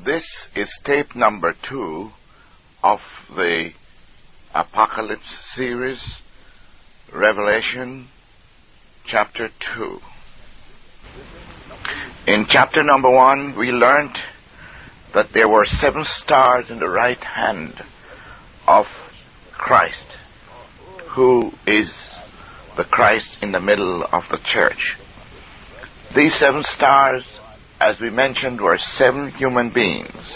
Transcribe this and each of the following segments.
This is tape number 2 of the Apocalypse series, Revelation chapter 2. In chapter number 1, we learned that there were 7 stars in the right hand of Christ, who is the Christ in the middle of the church. These 7 stars, as we mentioned, were 7 human beings.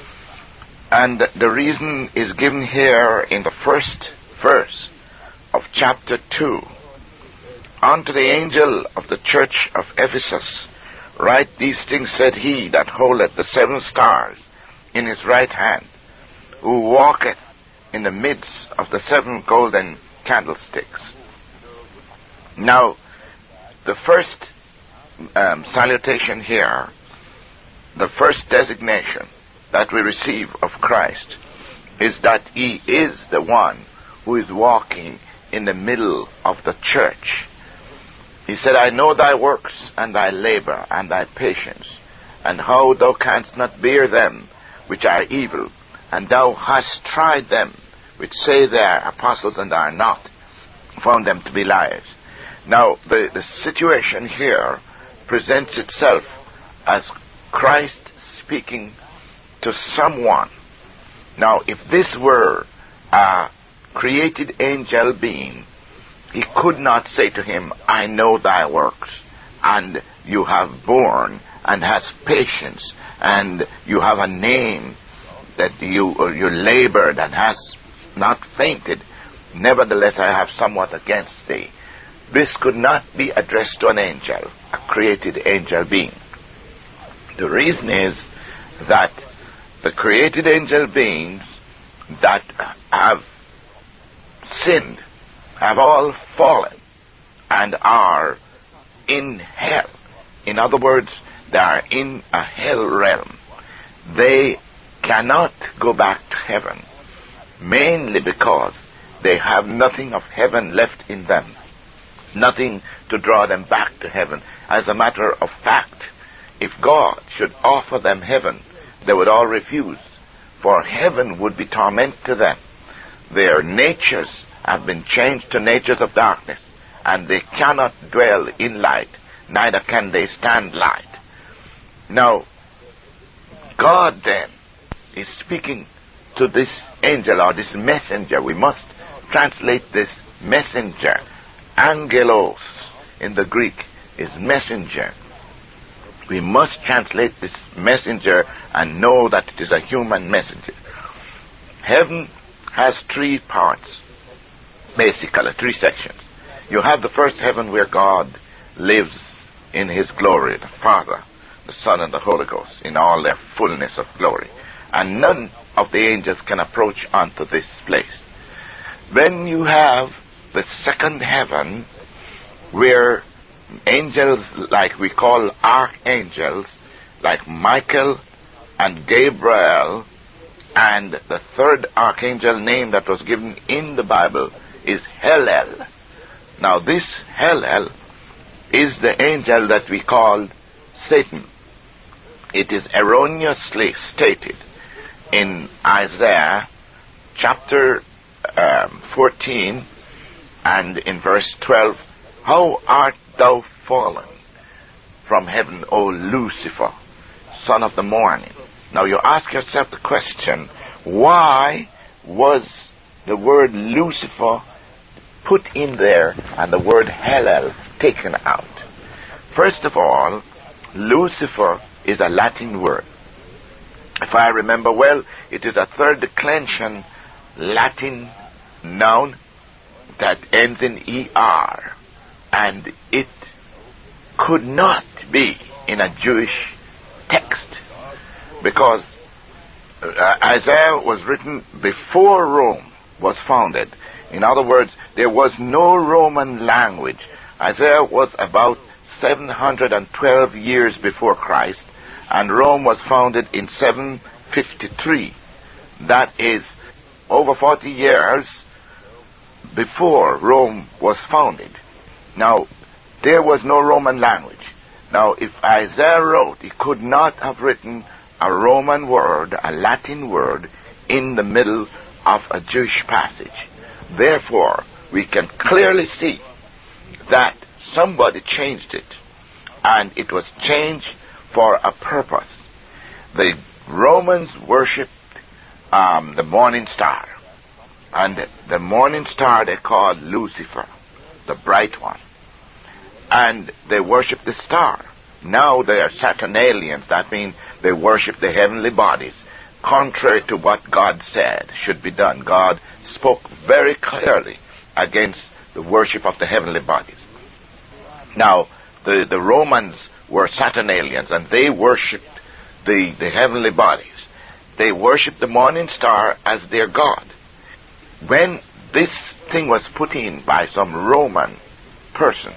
And the reason is given here in the first verse of chapter 2. Unto the angel of the church of Ephesus write these things, said he that holdeth the 7 stars in his right hand, who walketh in the midst of the 7 golden candlesticks. Now, the first salutation here, the first designation that we receive of Christ, is that he is the one who is walking in the middle of the church. He said, I know thy works, and thy labor, and thy patience, and how thou canst not bear them which are evil, and thou hast tried them which say they are apostles and are not, found them to be liars. Now, the situation here presents itself as Christ speaking to someone. Now, if this were a created angel being, he could not say to him, I know thy works, and you have borne, and hast patience, and you have a name, that you labored, and hast not fainted. Nevertheless, I have somewhat against thee. This could not be addressed to an angel, a created angel being. The reason is that the created angel beings that have sinned have all fallen and are in hell. In other words, they are in a hell realm. They cannot go back to heaven, mainly because they have nothing of heaven left in them, nothing to draw them back to heaven. As a matter of fact, if God should offer them heaven, they would all refuse, for heaven would be torment to them. Their natures have been changed to natures of darkness, and they cannot dwell in light, neither can they stand light. Now, God then is speaking to this angel, or this messenger. We must translate this messenger. Angelos in the Greek is messenger. We must translate this messenger and know that it is a human messenger. Heaven has 3 parts, basically 3 sections. You have the first heaven where God lives in his glory, the Father, the Son, and the Holy Ghost, in all their fullness of glory. And none of the angels can approach unto this place. Then you have the second heaven, where angels, like we call archangels, like Michael and Gabriel, and the third archangel name that was given in the Bible is Hellel. Now, this Hellel is the angel that we call Satan. It is erroneously stated in Isaiah chapter 14 and in verse 12, how art thou fallen from heaven, O Lucifer, son of the morning. Now you ask yourself the question, why was the word Lucifer put in there and the word Hellel taken out? First of all, Lucifer is a Latin word. If I remember well, it is a third declension Latin noun that ends in ER, and it could not be in a Jewish text, because Isaiah was written before Rome was founded. In other words, there was no Roman language. Isaiah was about 712 years before Christ, and Rome was founded in 753. That is over 40 years before Rome was founded. Now, there was no Roman language. Now, if Isaiah wrote, he could not have written a Roman word, a Latin word, in the middle of a Jewish passage. Therefore, we can clearly see that somebody changed it, and it was changed for a purpose. The Romans worshipped the morning star, and the morning star they called Lucifer, the bright one, and they worshipped the star. Now they are Saturnalians. That means they worship the heavenly bodies, contrary to what God said should be done. God spoke very clearly against the worship of the heavenly bodies. Now, the Romans were Saturnalians, and they worshipped the heavenly bodies. They worshipped the morning star as their god. When this thing was put in by some Roman person,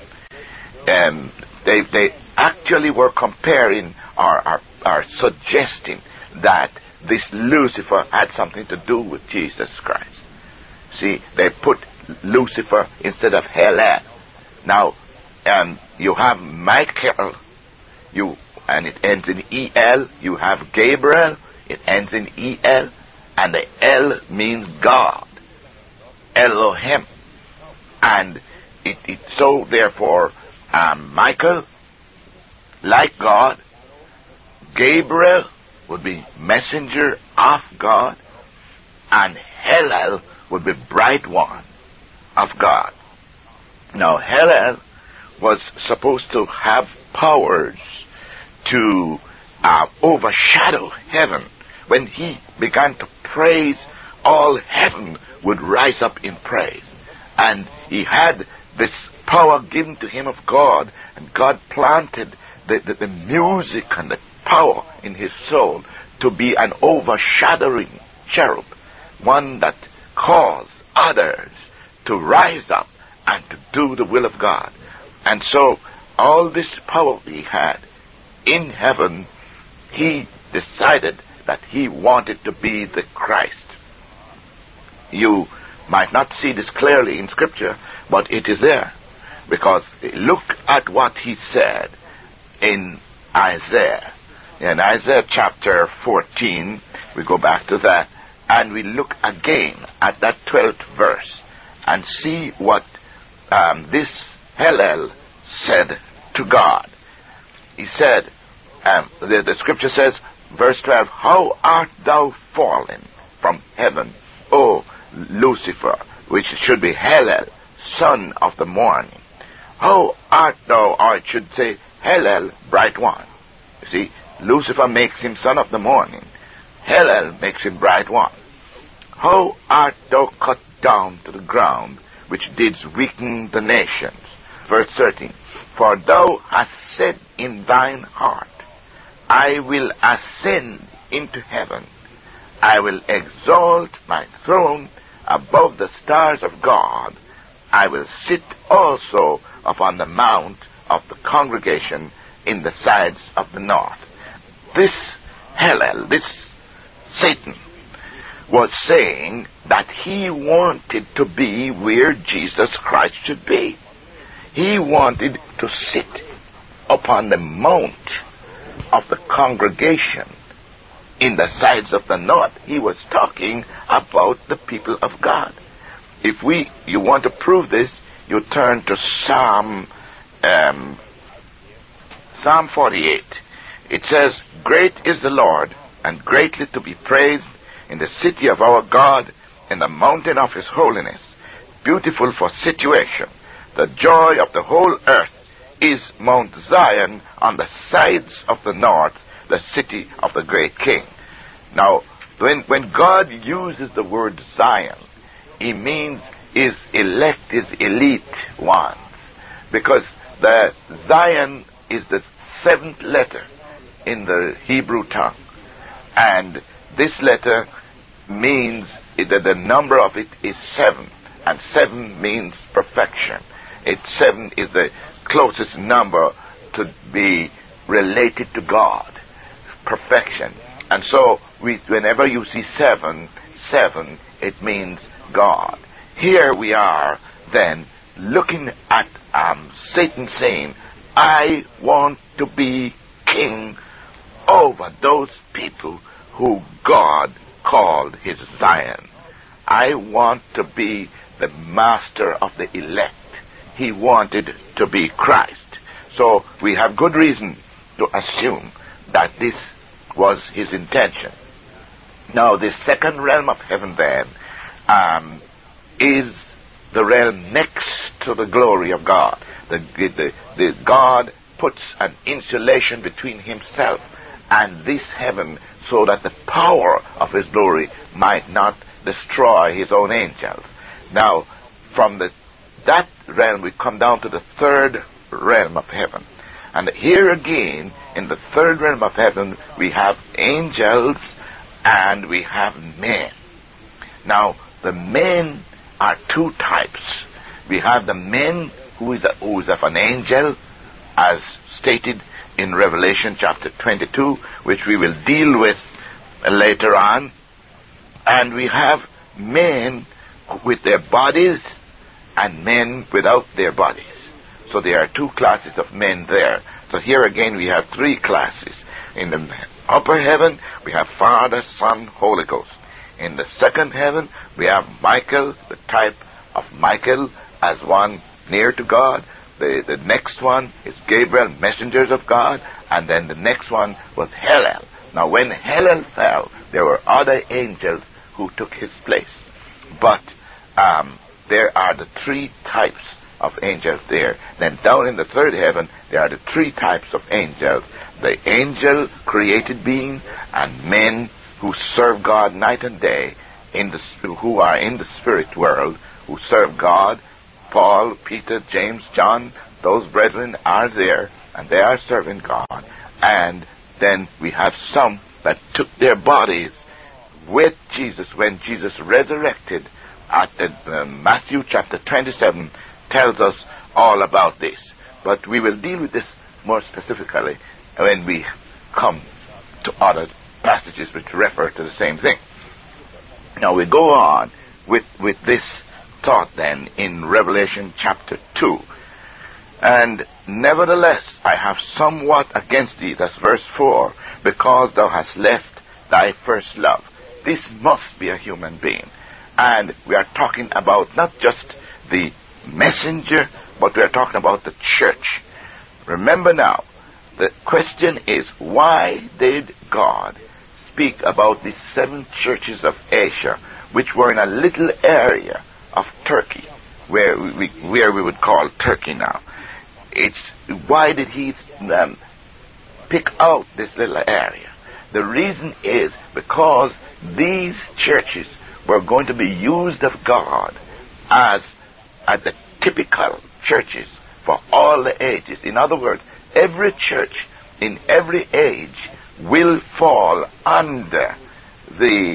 they actually were comparing or suggesting that this Lucifer had something to do with Jesus Christ. See, they put Lucifer instead of Hellel. Now, you have Michael, and it ends in E-L. You have Gabriel, it ends in E-L, and the L means God, Elohim. And so therefore, Michael, like God, Gabriel would be messenger of God, and Hellel would be bright one of God. Now, Hellel was supposed to have powers to overshadow heaven. When he began to praise, all heaven would rise up in praise. And he had this power given to him of God, and God planted the music and the power in his soul to be an overshadowing cherub, one that caused others to rise up and to do the will of God. And so all this power he had in heaven, he decided that he wanted to be the Christ. You might not see this clearly in Scripture, but it is there. Because look at what he said in Isaiah. In Isaiah chapter 14, we go back to that, and we look again at that 12th verse and see what this Hellel said to God. He said, the scripture says, verse 12, "How art thou fallen from heaven, O Lucifer," which should be Hellel, son of the morning. "How art thou," or it should say, Hellel, bright one. You see, Lucifer makes him son of the morning. Hellel makes him bright one. "How art thou cut down to the ground, which didst weaken the nations?" Verse 13, "For thou hast said in thine heart, I will ascend into heaven. I will exalt my throne above the stars of God. I will sit also upon the mount of the congregation in the sides of the north." This Hellel, this Satan, was saying that he wanted to be where Jesus Christ should be. He wanted to sit upon the mount of the congregation in the sides of the north. He was talking about the people of God. If you want to prove this, you turn to Psalm 48. It says, "Great is the Lord, and greatly to be praised in the city of our God, in the mountain of his holiness, beautiful for situation. The joy of the whole earth is Mount Zion on the sides of the north, the city of the great king." Now, when God uses the word Zion, he means his elect, his elite ones. Because the Zion is the 7th letter in the Hebrew tongue. And this letter means that the number of it is 7. And 7 means perfection. 7 is the closest number to be related to God. Perfection. And so, whenever you see 7, it means God. Here we are, then, looking at Satan saying, "I want to be king over those people who God called his Zion. I want to be the master of the elect. He wanted to be Christ. So we have good reason to assume that this was his intention. Now, the second realm of heaven then is the realm next to the glory of God. The God puts an insulation between himself and this heaven so that the power of his glory might not destroy his own angels. Now, from that realm we come down to the third realm of heaven. And here again, in the third realm of heaven, we have angels and we have men. Now, the men are two types. We have the men who is of an angel, as stated in Revelation chapter 22, which we will deal with later on. And we have men with their bodies and men without their bodies. So there are two classes of men there. So here again we have three classes. In the upper heaven we have Father, Son, Holy Ghost. In the second heaven we have Michael, the type of Michael as one near to God. The next one is Gabriel, messengers of God. And then the next one was Hallel. Now when Hallel fell, there were other angels who took his place. But there are the three types of angels there. Then down in the third heaven, there are the three types of angels. The angel created being and men who serve God night and day, who are in the spirit world, who serve God. Paul, Peter, James, John, those brethren are there, and they are serving God. And then we have some that took their bodies with Jesus when Jesus resurrected. At Matthew chapter 27 tells us all about this. But we will deal with this more specifically when we come to other passages which refer to the same thing. Now we go on with this thought then in Revelation chapter 2. And nevertheless I have somewhat against thee, that's verse 4, because thou hast left thy first love. This must be a human being. And we are talking about not just the messenger, but we are talking about the church. Remember now, the question is, why did God speak about the 7 churches of Asia, which were in a little area of Turkey, where we would call Turkey now? Why did he pick out this little area? The reason is because these churches were going to be used of God as the typical churches for all the ages. In other words, every church in every age will fall under the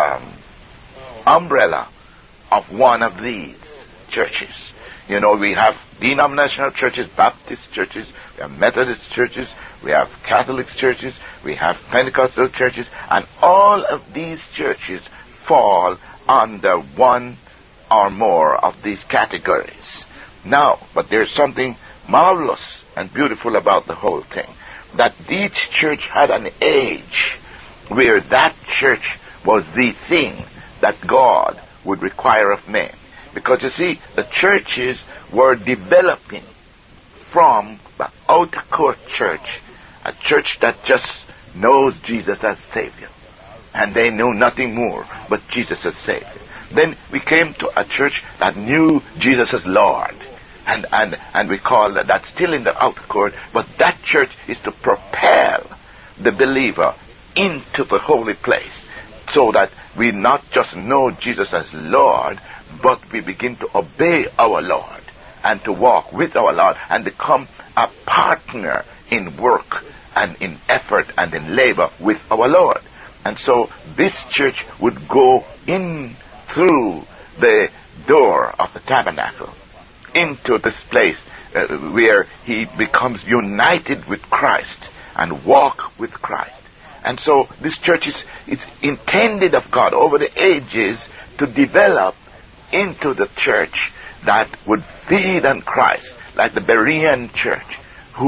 umbrella of one of these churches. You know, we have denominational churches, Baptist churches, we have Methodist churches, we have Catholic churches, we have Pentecostal churches, and all of these churches fall under one or more of these categories. Now, but there's something marvelous and beautiful about the whole thing, that each church had an age where that church was the thing that God would require of men. Because you see, the churches were developing from the outer court church, a church that just knows Jesus as Savior, and they knew nothing more but Jesus as Savior. Then we came to a church that knew Jesus as Lord, and we call that still in the outer court, but that church is to propel the believer into the holy place, so that we not just know Jesus as Lord, but we begin to obey our Lord and to walk with our Lord and become a partner in work and in effort and in labor with our Lord. And so this church would go in through the door of the tabernacle into this place where he becomes united with Christ and walk with Christ. And so this church is intended of God over the ages to develop into the church that would feed on Christ, like the Berean church, who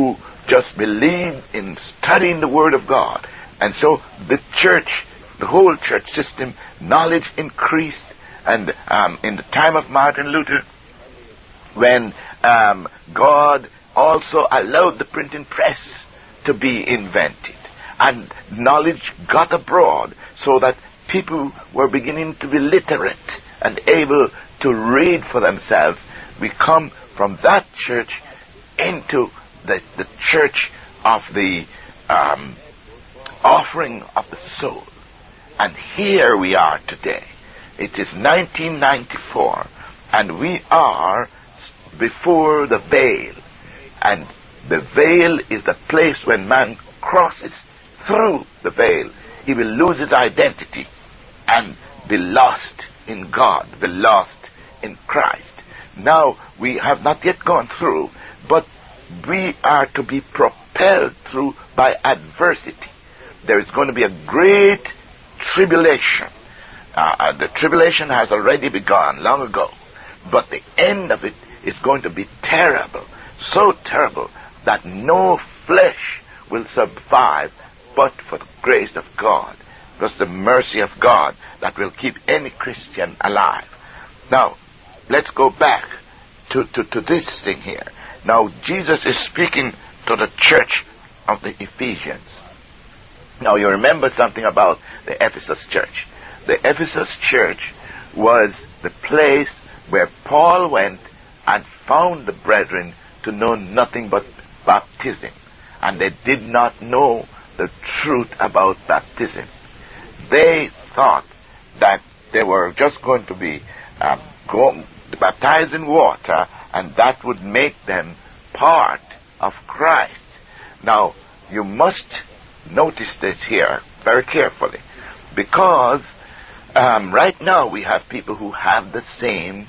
just believed in studying the Word of God. And so the church, the whole church system, knowledge increased. And in the time of Martin Luther, when God also allowed the printing press to be invented, and knowledge got abroad, so that people were beginning to be literate and able to read for themselves, we come from that church into the church of the offering of the soul. And here we are today. It is 1994, and we are before the veil. And the veil is the place when man crosses through the veil. He will lose his identity and be lost in God, be lost in Christ. Now, we have not yet gone through, but we are to be propelled through by adversity. There is going to be a great tribulation. The tribulation has already begun long ago, but the end of it is going to be terrible, so terrible that no flesh will survive but for the grace of God, because the mercy of God that will keep any Christian alive. Now, let's go back to this thing here. Now, Jesus is speaking to the church of the Ephesians. Now, you remember something about the Ephesus church. The Ephesus church was the place where Paul went and found the brethren to know nothing but baptism. And they did not know the truth about baptism. They thought that they were just going to be baptized in water, and that would make them part of Christ. Now, you must notice this here very carefully, because right now we have people who have the same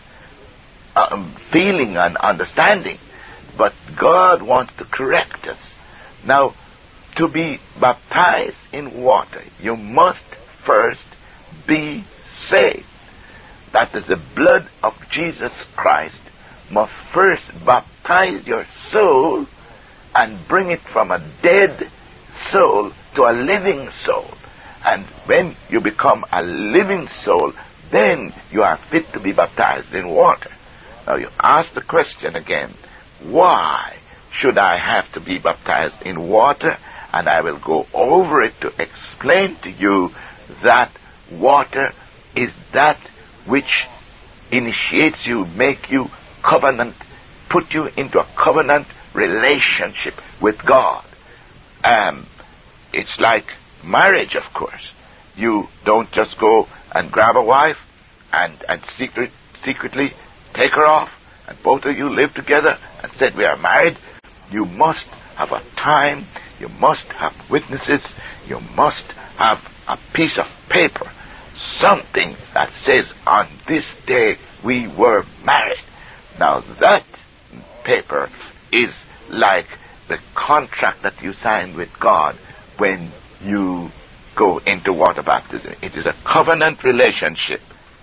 feeling and understanding, but God wants to correct us. Now, to be baptized in water, you must first be saved. That is, the blood of Jesus Christ must first baptize your soul and bring it from a dead soul to a living soul. And when you become a living soul, then you are fit to be baptized in water. Now you ask the question again, why should I have to be baptized in water? And I will go over it to explain to you that water is that which initiates you, make you covenant, put you into a covenant relationship with God. It's like marriage, of course. You don't just go and grab a wife and secretly take her off, and both of you live together and said we are married. You must have a time, you must have witnesses, you must have a piece of paper, something that says on this day we were married. Now that paper is like the contract that you sign with God when you go into water baptism. It is a covenant relationship.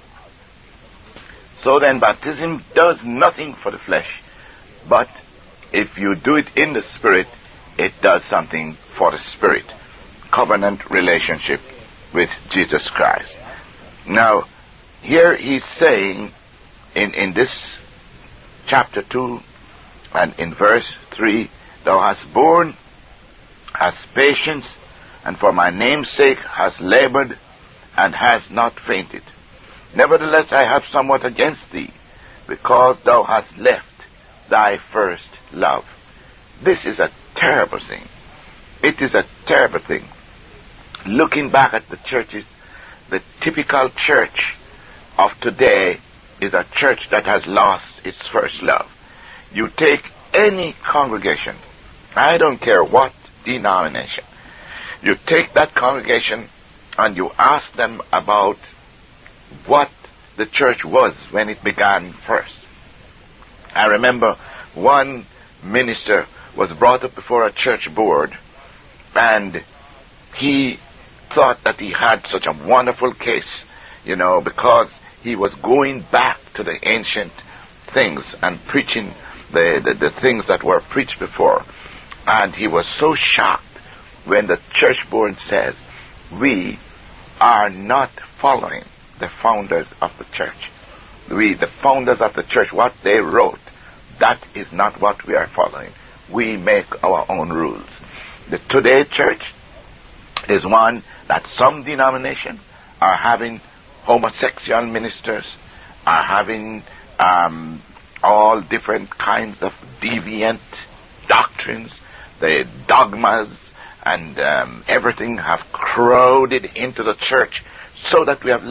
So then baptism does nothing for the flesh, but if you do it in the Spirit, it does something for the Spirit. Covenant relationship with Jesus Christ. Now, here he's saying in this chapter 2 and in verse 3, thou hast borne, hast patience, and for my name's sake hast labored, and hast not fainted. Nevertheless, I have somewhat against thee, because thou hast left thy first love. This is a terrible thing. It is a terrible thing. Looking back at the churches, the typical church of today is a church that has lost its first love. You take any congregation, I don't care what denomination, you take that congregation and you ask them about what the church was when it began first. I remember one minister was brought up before a church board, and he thought that he had such a wonderful case, because he was going back to the ancient things and preaching the things that were preached before. And he was so shocked when the church board says, we are not following the founders of the church. The founders of the church, what they wrote, that is not what we are following. We make our own rules. The today church is one that some denominations are having homosexual ministers, are having all different kinds of deviant doctrines. The dogmas and everything have crowded into the church so that we have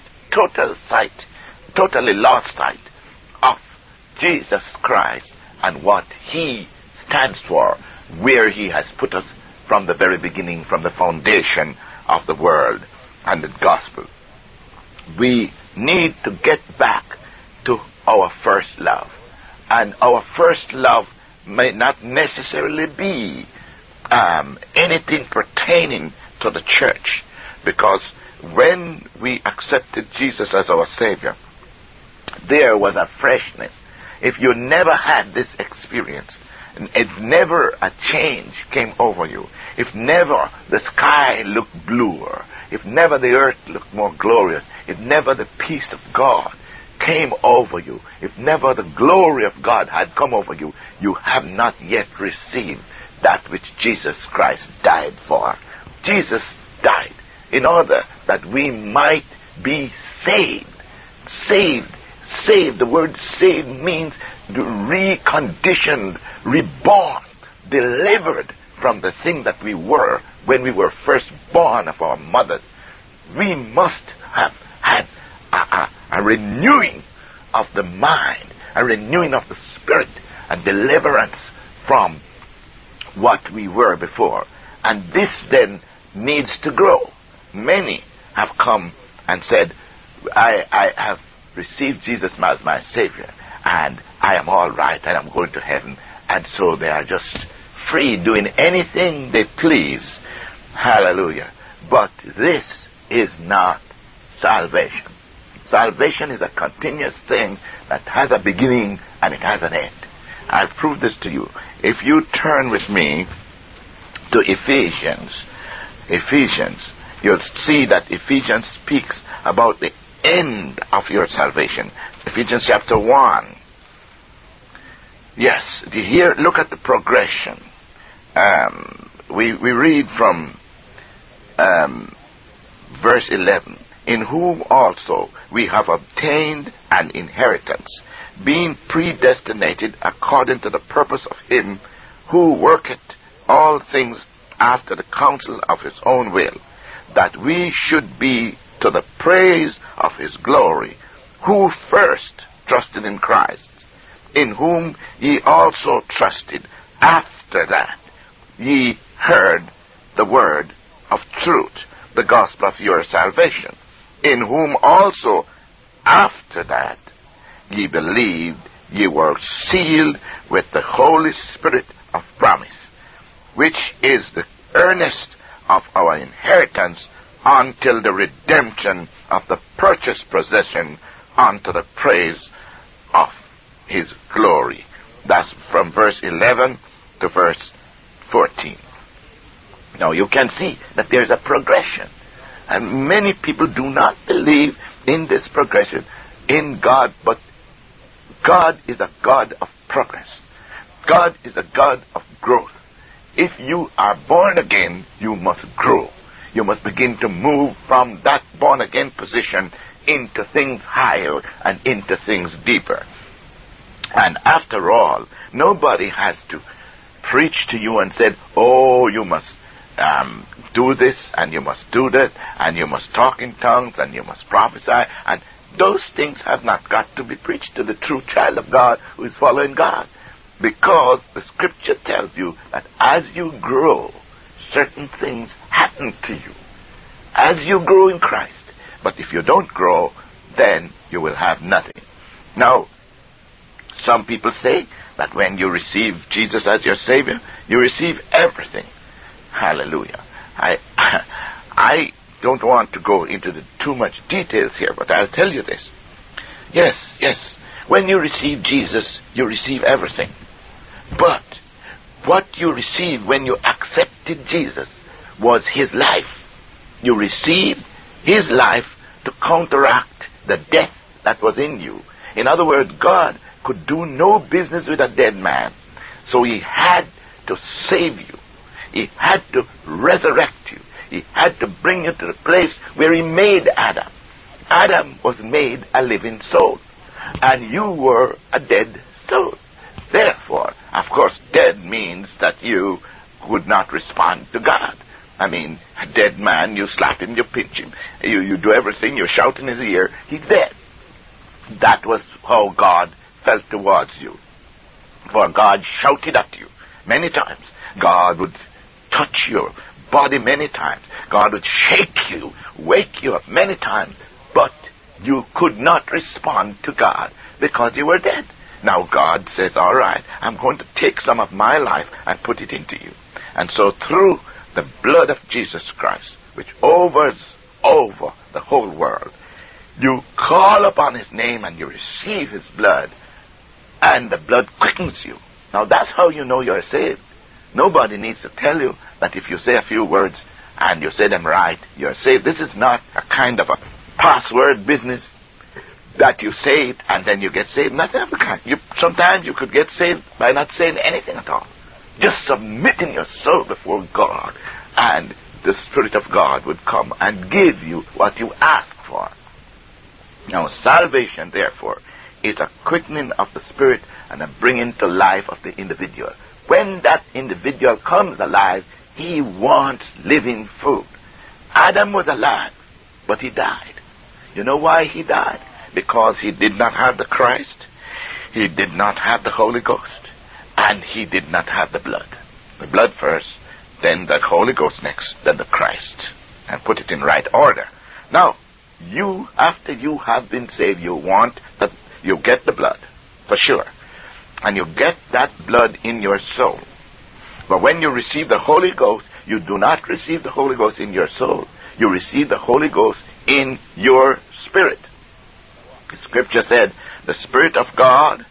totally lost sight of Jesus Christ and what he stands for, where he has put us from the very beginning, from the foundation of the world and the gospel. We need to get back to our first love. And our first love may not necessarily be anything pertaining to the church, because when we accepted Jesus as our Savior, there was a freshness. If you never had this experience, if never a change came over you, if never the sky looked bluer, if never the earth looked more glorious, if never the peace of God came over you, if never the glory of God had come over you, you have not yet received that which Jesus Christ died for. Jesus died in order that we might be saved. Saved. The word saved means reconditioned, reborn, delivered from the thing that we were when we were first born of our mothers. We must have had a renewing of the mind, a renewing of the spirit, a deliverance from what we were before. And this then needs to grow. Many have come and said, I have received Jesus as my Savior, and I am all right, and I'm going to heaven. And so they are just free, doing anything they please. Hallelujah. But this is not salvation. Salvation is a continuous thing that has a beginning and it has an end. I'll prove this to you. If you turn with me to Ephesians, you'll see that Ephesians speaks about the end of your salvation. Ephesians chapter 1. Yes, here, look at the progression. We read from verse 11. In whom also we have obtained an inheritance, being predestinated according to the purpose of him who worketh all things after the counsel of his own will, that we should be to the praise of his glory, who first trusted in Christ, in whom ye also trusted, after that ye heard the word of truth, the gospel of your salvation, in whom also after that ye believed, ye were sealed with the Holy Spirit of promise, which is the earnest of our inheritance until the redemption of the purchased possession unto the praise of his glory. That's from verse 11 to verse 14. Now you can see that there's a progression. And many people do not believe in this progression in God, but God is a God of progress. God is a God of growth. If you are born again, you must grow. You must begin to move from that born again position into things higher and into things deeper. And after all, nobody has to preach to you and said, oh, you must do this, and you must do that, and you must talk in tongues, and you must prophesy, and those things have not got to be preached to the true child of God who is following God. Because the scripture tells you that as you grow, certain things happen to you. As you grow in Christ. But if you don't grow, then you will have nothing. Now, some people say that when you receive Jesus as your Savior, you receive everything. Hallelujah. I don't want to go into too much details here, but I'll tell you this. Yes. When you receive Jesus, you receive everything. But What you received when you accepted Jesus was his life. You received his life to counteract the death that was in you. In other words, God could do no business with a dead man. So he had to save you. He had to resurrect you. He had to bring you to the place where he made Adam. Adam was made a living soul, and you were a dead soul. Therefore, of course, dead means that you would not respond to God. I mean, a dead man, you slap him, you pinch him, you do everything, you shout in his ear, he's dead. That was how God felt towards you. For God shouted at you many times. God would touch your body many times. God would shake you, wake you up many times. But you could not respond to God because you were dead. Now God says, all right, I'm going to take some of my life and put it into you. And so through the blood of Jesus Christ, which overs over the whole world, you call upon his name and you receive his blood, and the blood quickens you. Now that's how you know you're saved. Nobody needs to tell you that if you say a few words and you say them right, you're saved. This is not a kind of a password business that you say it and then you get saved. Not every kind. Sometimes you could get saved by not saying anything at all. Just submitting your soul before God, and the Spirit of God would come and give you what you ask for. Now, salvation, therefore, is a quickening of the Spirit and a bringing to life of the individual. When that individual comes alive, he wants living food. Adam was alive, but he died. You know why he died? Because he did not have the Christ, he did not have the Holy Ghost, and he did not have the blood. The blood first, then the Holy Ghost next, then the Christ, and put it in right order. Now, you, after you have been saved, you want that you get the blood, for sure. And you get that blood in your soul. But when you receive the Holy Ghost, you do not receive the Holy Ghost in your soul. You receive the Holy Ghost in your spirit. The scripture said, the Spirit of God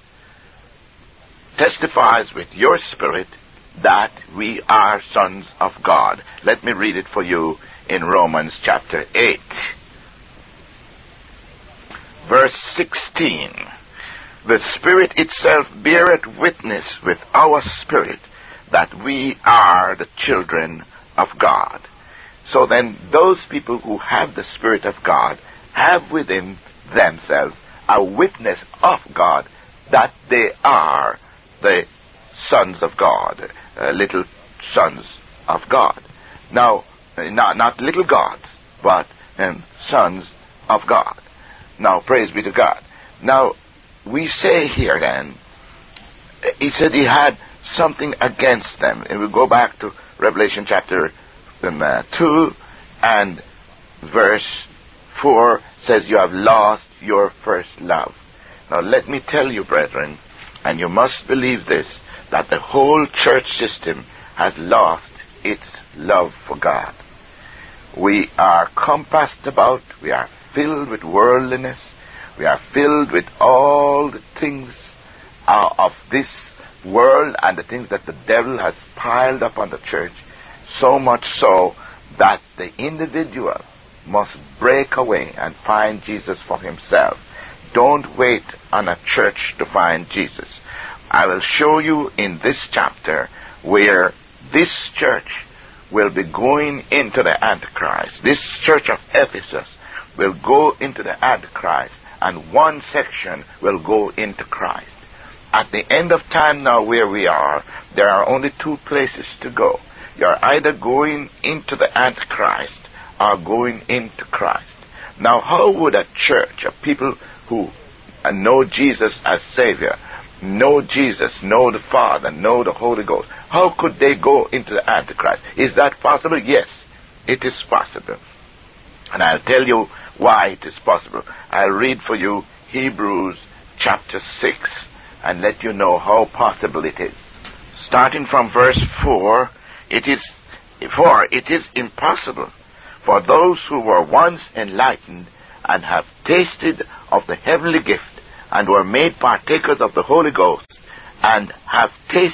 testifies with your spirit that we are sons of God. Let me read it for you in Romans chapter 8. Verse 16. The Spirit itself beareth witness with our spirit that we are the children of God. So then, those people who have the Spirit of God have within themselves a witness of God that they are the sons of God, little sons of God. Now, not little gods, but sons of God. Now, praise be to God. Now, we say here then, he said he had something against them. And we go back to Revelation chapter 2 and verse 4 says, you have lost your first love. Now let me tell you, brethren, and you must believe this, that the whole church system has lost its love for God. We are compassed about, we are filled with worldliness, we are filled with all the things of this world and the things that the devil has piled up on the church, so much so that the individual must break away and find Jesus for himself. Don't wait on a church to find Jesus. I will show you in this chapter where this church will be going into the Antichrist. This church of Ephesus will go into the Antichrist, and one section will go into Christ. At the end of time now where we are, there are only two places to go. You're either going into the Antichrist or going into Christ. Now, how would a church of people who know Jesus as Savior, know Jesus, know the Father, know the Holy Ghost, how could they go into the Antichrist? Is that possible? Yes, it is possible. And I'll tell you why it is possible. I'll read for you Hebrews chapter 6 and let you know how possible it is. Starting from verse 4, it is impossible for those who were once enlightened and have tasted of the heavenly gift and were made partakers of the Holy Ghost and have tasted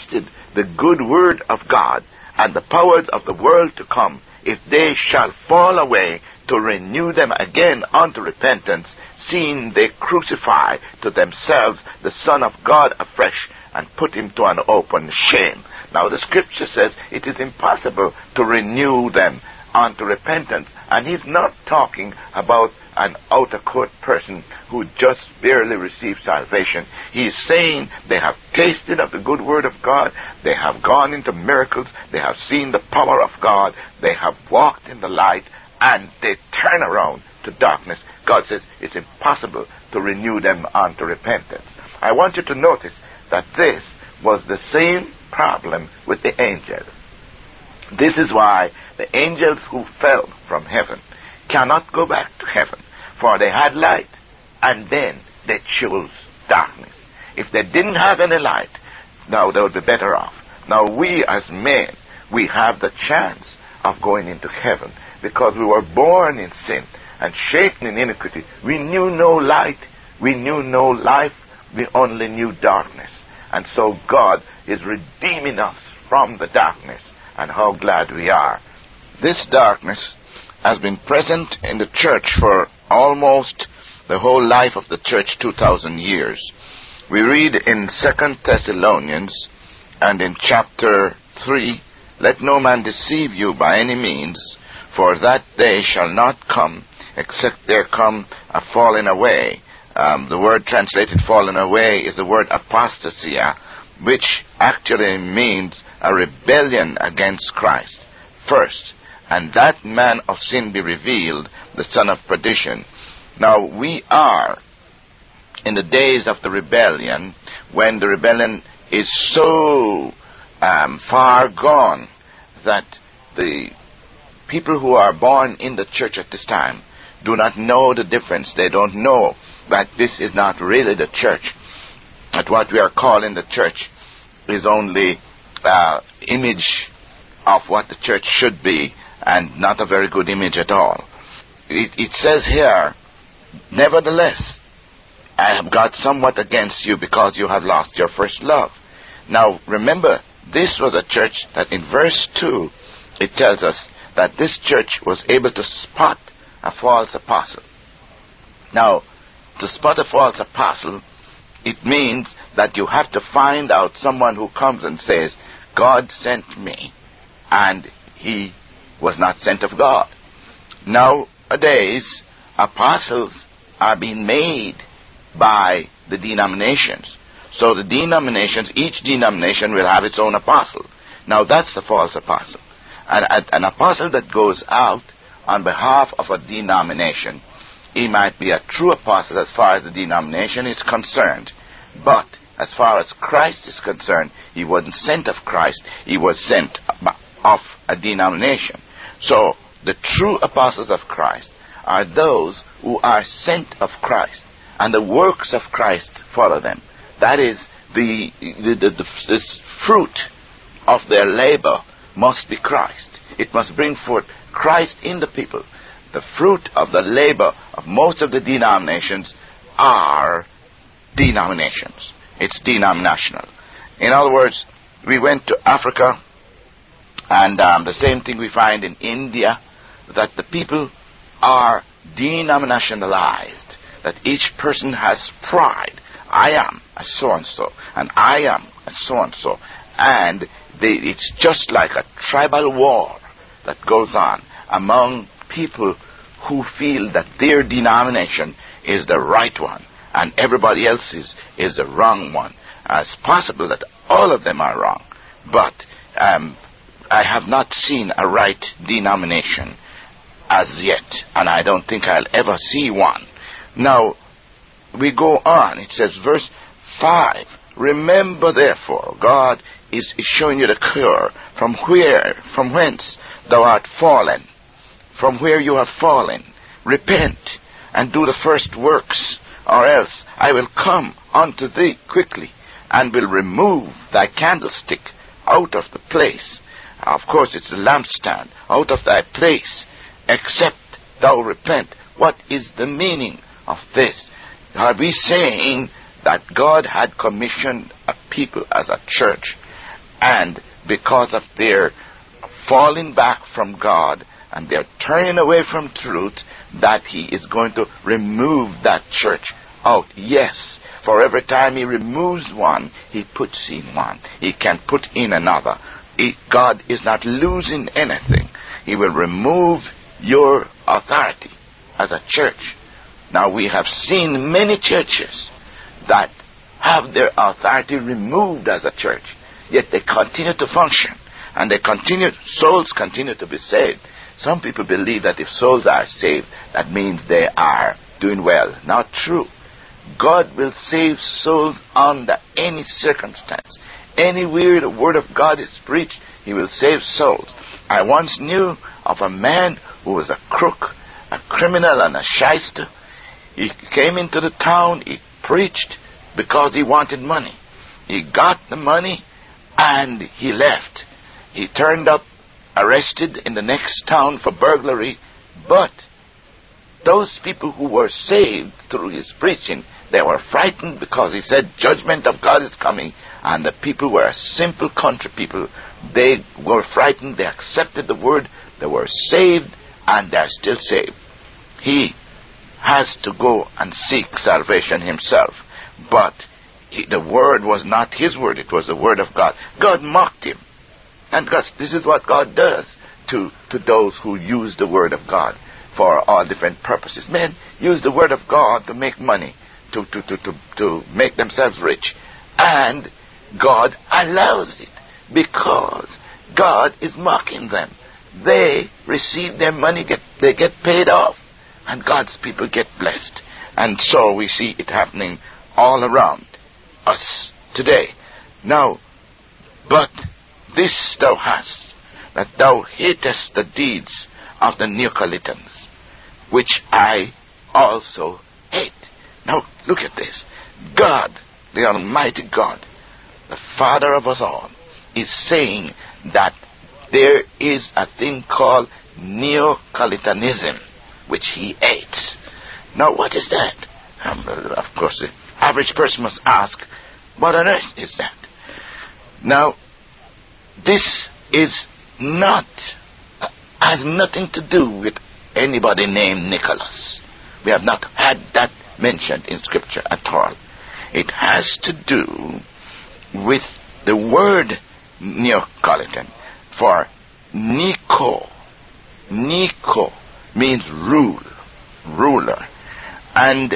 the good word of God and the powers of the world to come, if they shall fall away, to renew them again unto repentance, seeing they crucify to themselves the Son of God afresh, and put him to an open shame. Now the scripture says it is impossible to renew them unto repentance. And he's not talking about an out-of-court person who just barely received salvation. He's saying they have tasted of the good word of God, they have gone into miracles, they have seen the power of God, they have walked in the light, and they turn around to darkness. God says it's impossible to renew them unto repentance. I want you to notice that this was the same problem with the angels. This is why the angels who fell from heaven cannot go back to heaven, for they had light, and then they chose darkness. If they didn't have any light, now they would be better off. Now we as men, we have the chance of going into heaven, because we were born in sin and shaped in iniquity. We knew no light, we knew no life, we only knew darkness. And so God is redeeming us from the darkness, and how glad we are. This darkness has been present in the church for almost the whole life of the church, 2,000 years. We read in 2 Thessalonians and in chapter 3, "Let no man deceive you by any means, for that day shall not come, except there come a falling away." The word translated falling away is the word apostasia, which actually means a rebellion against Christ first, and that man of sin be revealed, the son of perdition. Now we are in the days of the rebellion, when the rebellion is so far gone that the people who are born in the church at this time do not know the difference. They don't know that this is not really the church, that what we are calling the church is only image of what the church should be, and not a very good image at all. It says here, "Nevertheless, I have got somewhat against you, because you have lost your first love." Now remember, this was a church that in verse 2, it tells us that this church was able to spot a false apostle. Now, to spot a false apostle, it means that you have to find out someone who comes and says, "God sent me," and he was not sent of God. Nowadays, apostles are being made by the denominations. So the denominations, each denomination will have its own apostle. Now that's the false apostle. An apostle that goes out on behalf of a denomination, he might be a true apostle as far as the denomination is concerned. But as far as Christ is concerned, he wasn't sent of Christ, he was sent of a denomination. So the true apostles of Christ are those who are sent of Christ, and the works of Christ follow them. That is, this fruit of their labor must be Christ. It must bring forth Christ in the people. The fruit of the labor of most of the denominations are denominations. It's denominational. In other words, we went to Africa, and the same thing we find in India, that the people are denominationalized, that each person has pride. I am a so-and-so, and I am a so-and-so. And it's just like a tribal war that goes on among people who feel that their denomination is the right one and everybody else's is the wrong one. It's possible that all of them are wrong, but I have not seen a right denomination as yet, and I don't think I'll ever see one. Now, we go on. It says, verse 5, "Remember therefore," God is showing you the cure, from whence thou art fallen, from where you have fallen. "Repent, and do the first works, or else I will come unto thee quickly, and will remove thy candlestick out of the place." Of course, it's the lampstand, "out of thy place, except thou repent." What is the meaning of this? Are we saying that God had commissioned a people as a church, And because of their falling back from God and their turning away from truth, that he is going to remove that church out. Yes, for every time he removes one, he puts in one. He can put in another. God is not losing anything. He will remove your authority as a church. Now, we have seen many churches that have their authority removed as a church, yet they continue to function, and souls continue to be saved. Some people believe that if souls are saved, that means they are doing well. Not true. God will save souls under any circumstance. Anywhere the word of God is preached, he will save souls. I once knew of a man who was a crook, a criminal, and a shyster. He came into the town, he preached because he wanted money. He got the money and he left. He turned up arrested in the next town for burglary, but those people who were saved through his preaching, they were frightened because he said judgment of God is coming, and the people were simple country people. They were frightened, they accepted the word, they were saved, and they're still saved. He has to go and seek salvation himself, but the word was not his word, it was the word of God. God mocked him. And this is what God does to those who use the word of God for all different purposes. Men use the word of God to make money, to make themselves rich. And God allows it because God is mocking them. They receive their money, they get paid off, and God's people get blessed. And so we see it happening all around us today. Now, but this thou hast, that thou hatest the deeds of the Nicolaitans, which I also hate. Now, look at this. God, the Almighty God, the Father of us all, is saying that there is a thing called Neocolitanism, which he hates. Now, what is that? Of course, the average person must ask, what on earth is that? Now, this is not, has nothing to do with anybody named Nicholas. We have not had that mentioned in Scripture at all. It has to do with the word Neocollitan, for Nico. Nico means ruler. And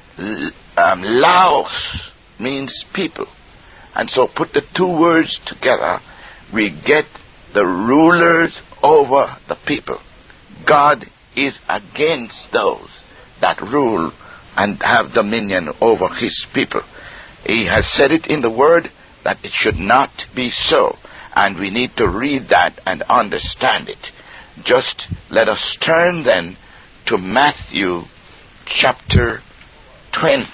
Laos means people. And so put the two words together, we get the rulers over the people. God is against those that rule and have dominion over his people. He has said it in the word that it should not be so. And we need to read that and understand it. Just let us turn then to Matthew chapter 20.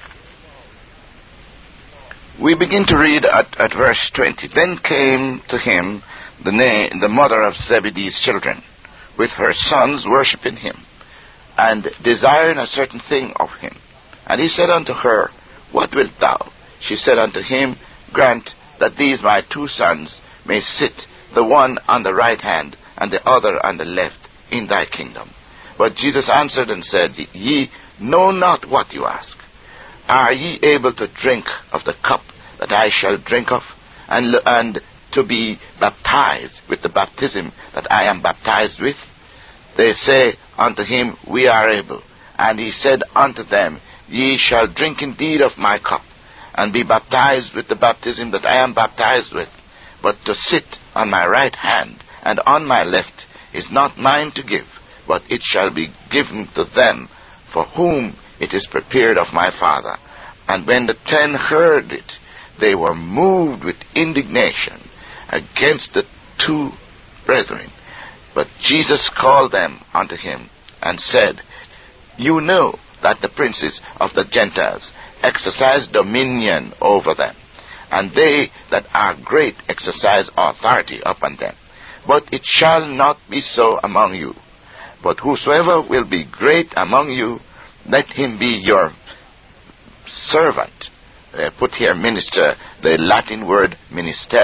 We begin to read at verse 20. Then came to him the mother of Zebedee's children, with her sons worshiping him, and desiring a certain thing of him. And he said unto her, What wilt thou? She said unto him, Grant that these my two sons may sit, the one on the right hand, and the other on the left, in thy kingdom. But Jesus answered and said, Ye know not what you ask. Are ye able to drink of the cup that I shall drink of, and to be baptized with the baptism that I am baptized with? They say unto him, We are able. And he said unto them, Ye shall drink indeed of my cup, and be baptized with the baptism that I am baptized with. But to sit on my right hand and on my left is not mine to give, but it shall be given to them for whom it is prepared of my Father. And when the 10 heard it, they were moved with indignation against the 2 brethren. But Jesus called them unto him and said, You know that the princes of the Gentiles exercise dominion over them, and they that are great exercise authority upon them. But it shall not be so among you. But whosoever will be great among you, let him be your servant. Put here minister, the Latin word minister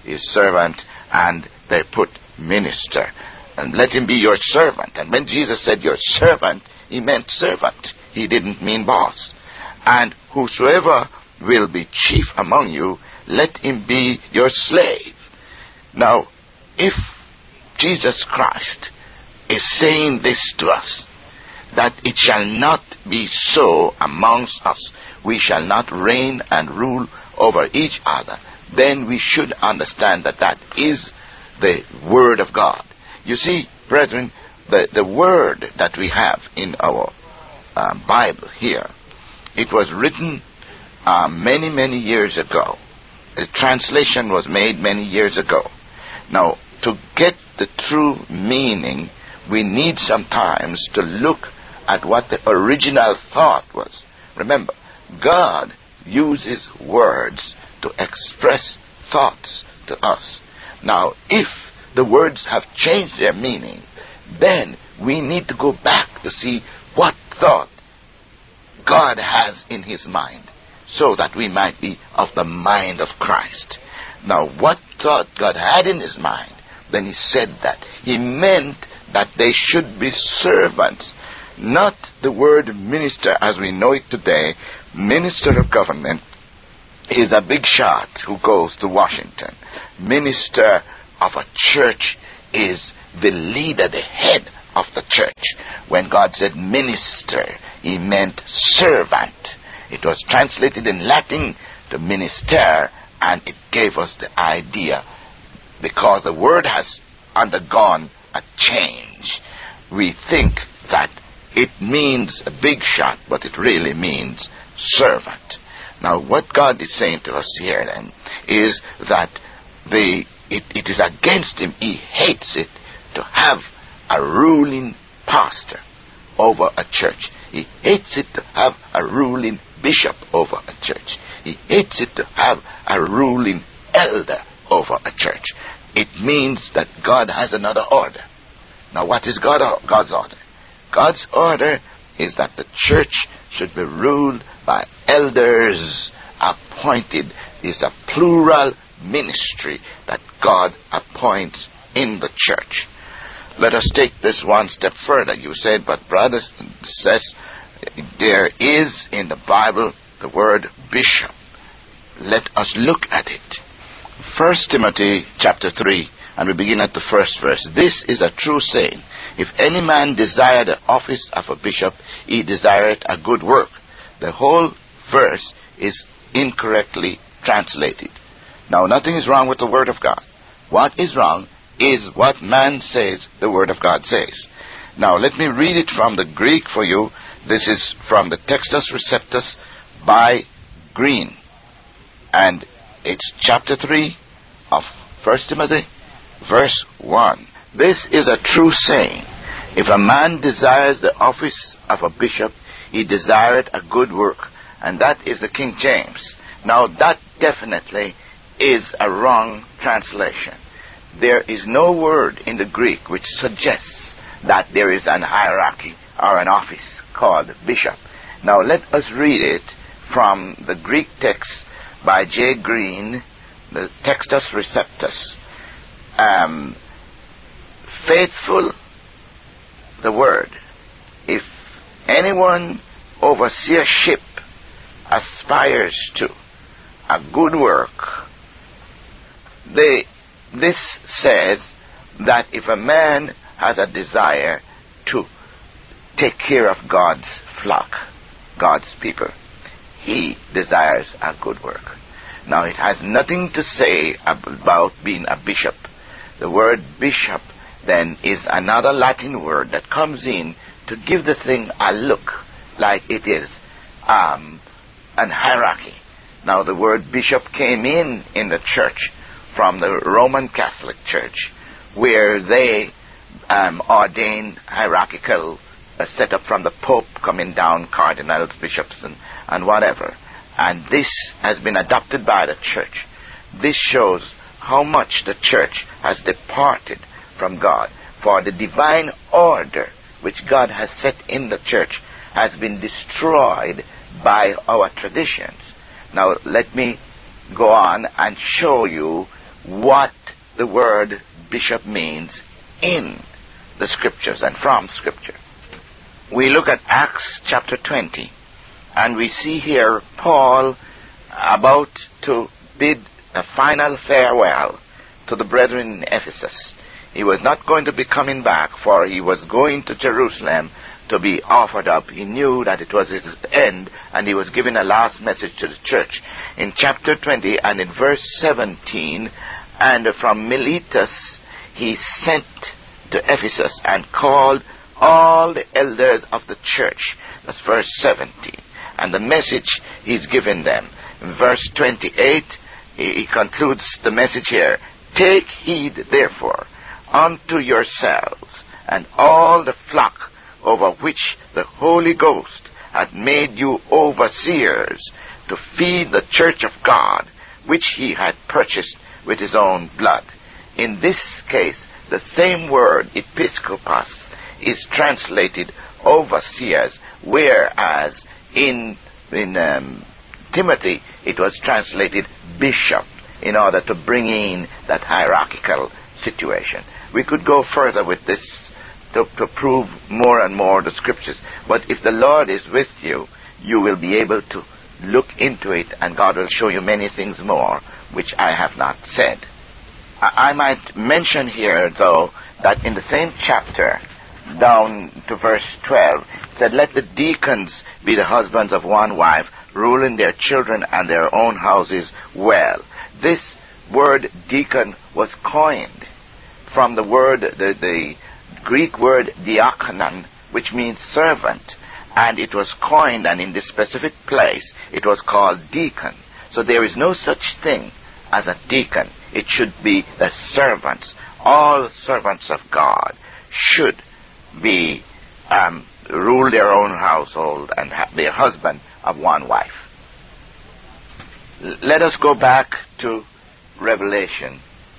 is servant, and they put minister. And let him be your servant. And when Jesus said your servant, he meant servant. He didn't mean boss. And whosoever will be chief among you, let him be your slave. Now, if Jesus Christ is saying this to us, that it shall not be so amongst us, we shall not reign and rule over each other, then we should understand that that is the Word of God. You see, brethren, the Word that we have in our Bible here, it was written many, many years ago. The translation was made many years ago. Now, to get the true meaning, we need sometimes to look at what the original thought was. Remember, God uses words to express thoughts to us. Now, if the words have changed their meaning, then we need to go back to see what thought God has in his mind, so that we might be of the mind of Christ. Now, what thought God had in his mind? Then he said that he meant that they should be servants, not the word minister as we know it today. Minister of government is a big shot who goes to Washington. Minister of a church is the leader, the head of the church. When God said minister, he meant servant. It was translated in Latin to minister, and it gave us the idea, because the word has undergone a change. We think that it means a big shot, but it really means servant. Now, what God is saying to us here then is that it is against him. He hates it to have a ruling pastor over a church. He hates it to have a ruling bishop over a church. He hates it to have a ruling elder over a church. It means that God has another order. Now, what is God's order? God's order is that the church should be ruled by elders appointed. It's a plural ministry that God appoints in the church. Let us take this one step further. You said, but brothers, says there is in the Bible the word bishop. Let us look at it. 1 Timothy chapter 3, and we begin at the first verse. This is a true saying. If any man desire the office of a bishop, he desireth a good work. The whole verse is incorrectly translated. Now, nothing is wrong with the word of God. What is wrong is what man says the word of God says. Now, let me read it from the Greek for you. This is from the Textus Receptus by Green. And it's chapter 3 of 1 Timothy, verse 1. This is a true saying. If a man desires the office of a bishop, he desireth a good work. And that is the King James. Now, that definitely is a wrong translation. There is no word in the Greek which suggests that there is an hierarchy or an office called bishop. Now, let us read it from the Greek text by J. Green, the Textus Receptus. Faithful, the word. If anyone oversee a ship aspires to a good work, this says that if a man has a desire to take care of God's flock, God's people, he desires a good work. Now, it has nothing to say about being a bishop. The word bishop then is another Latin word that comes in to give the thing a look like it is an hierarchy. Now, the word bishop came in the church from the Roman Catholic Church, where they ordain hierarchical set up from the Pope coming down, cardinals, bishops, and whatever. And this has been adopted by the church. This shows how much the church has departed from God. For the divine order which God has set in the church has been destroyed by our traditions. Now, let me go on and show you what the word bishop means in the scriptures and from scripture. We look at Acts chapter 20, and we see here Paul about to bid a final farewell to the brethren in Ephesus. He was not going to be coming back, for he was going to Jerusalem to be offered up. He knew that it was his end, and he was giving a last message to the church. In chapter 20 and in verse 17, and from Miletus he sent to Ephesus and called all the elders of the church. That's verse 17. And the message he's given them. In verse 28, he concludes the message here. Take heed, therefore, unto yourselves and all the flock over which the Holy Ghost hath made you overseers, to feed the church of God, which he had purchased with his own blood. In this case, the same word, episkopos, is translated overseers, whereas in Timothy it was translated bishop, in order to bring in that hierarchical situation. We could go further with this to prove more and more the scriptures. But if the Lord is with you, you will be able to look into it, and God will show you many things more which I have not said. I might mention here, though, that in the same chapter, down to verse 12, it said, let the deacons be the husbands of one wife, ruling their children and their own houses well. This word deacon was coined from the word, the Greek word diakonon, which means servant. And it was coined, and in this specific place, it was called deacon. So there is no such thing as a deacon. It should be the servants. All servants of God should be rule their own household and have their husband of one wife. Let us go back to Revelation.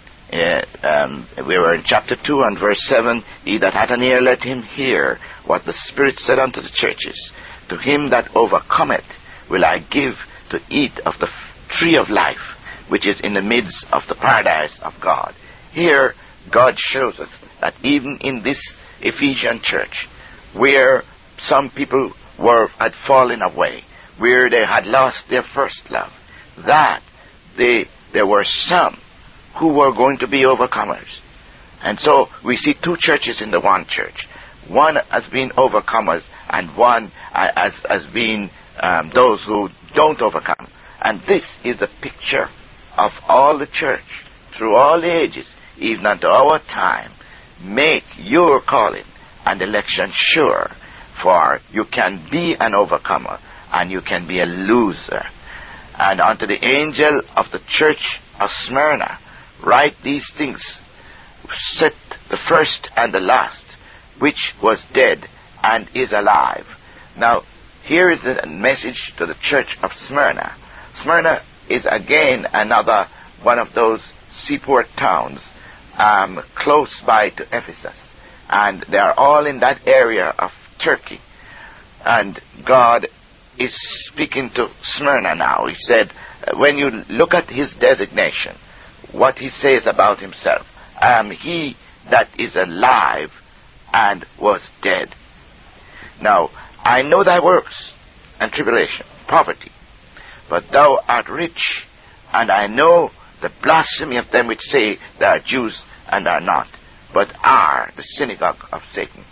We were in chapter 2 and verse 7. He that hath an ear, let him hear what the Spirit said unto the churches. To him that overcometh will I give to eat of the tree of life, which is in the midst of the paradise of God. Here, God shows us that even in this Ephesian church, where some people had fallen away, where they had lost their first love, that there were some who were going to be overcomers. And so we see two churches in the one church. One as being overcomers, and one as being those who don't overcome. And this is the picture of all the church through all the ages, even unto our time. Make your calling and election sure, for you can be an overcomer and you can be a loser. And unto the angel of the church of Smyrna write these things, set the first and the last, which was dead and is alive. Now, here is the message to the church of Smyrna. Smyrna is again another one of those seaport towns close by to Ephesus. And they are all in that area of Turkey. And God is speaking to Smyrna now. He said, when you look at his designation, what he says about himself, I am he that is alive and was dead. Now, I know thy works and tribulation, poverty, but thou art rich, and I know the blasphemy of them which say they are Jews and are not, but are the synagogue of Satan.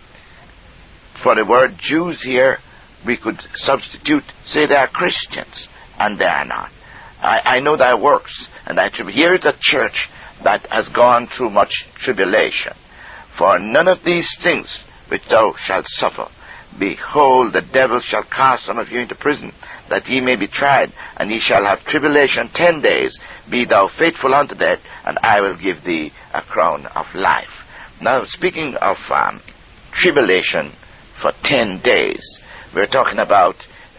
For the word Jews here, we could substitute, say they are Christians, and they are not. I know thy works, and thy tribulation. Here is a church that has gone through much tribulation. For none of these things which thou shalt suffer, behold, the devil shall cast some of you into prison, that ye may be tried, and ye shall have tribulation 10 days. Be thou faithful unto death, and I will give thee a crown of life. Now, speaking of tribulation for 10 days, we're talking about,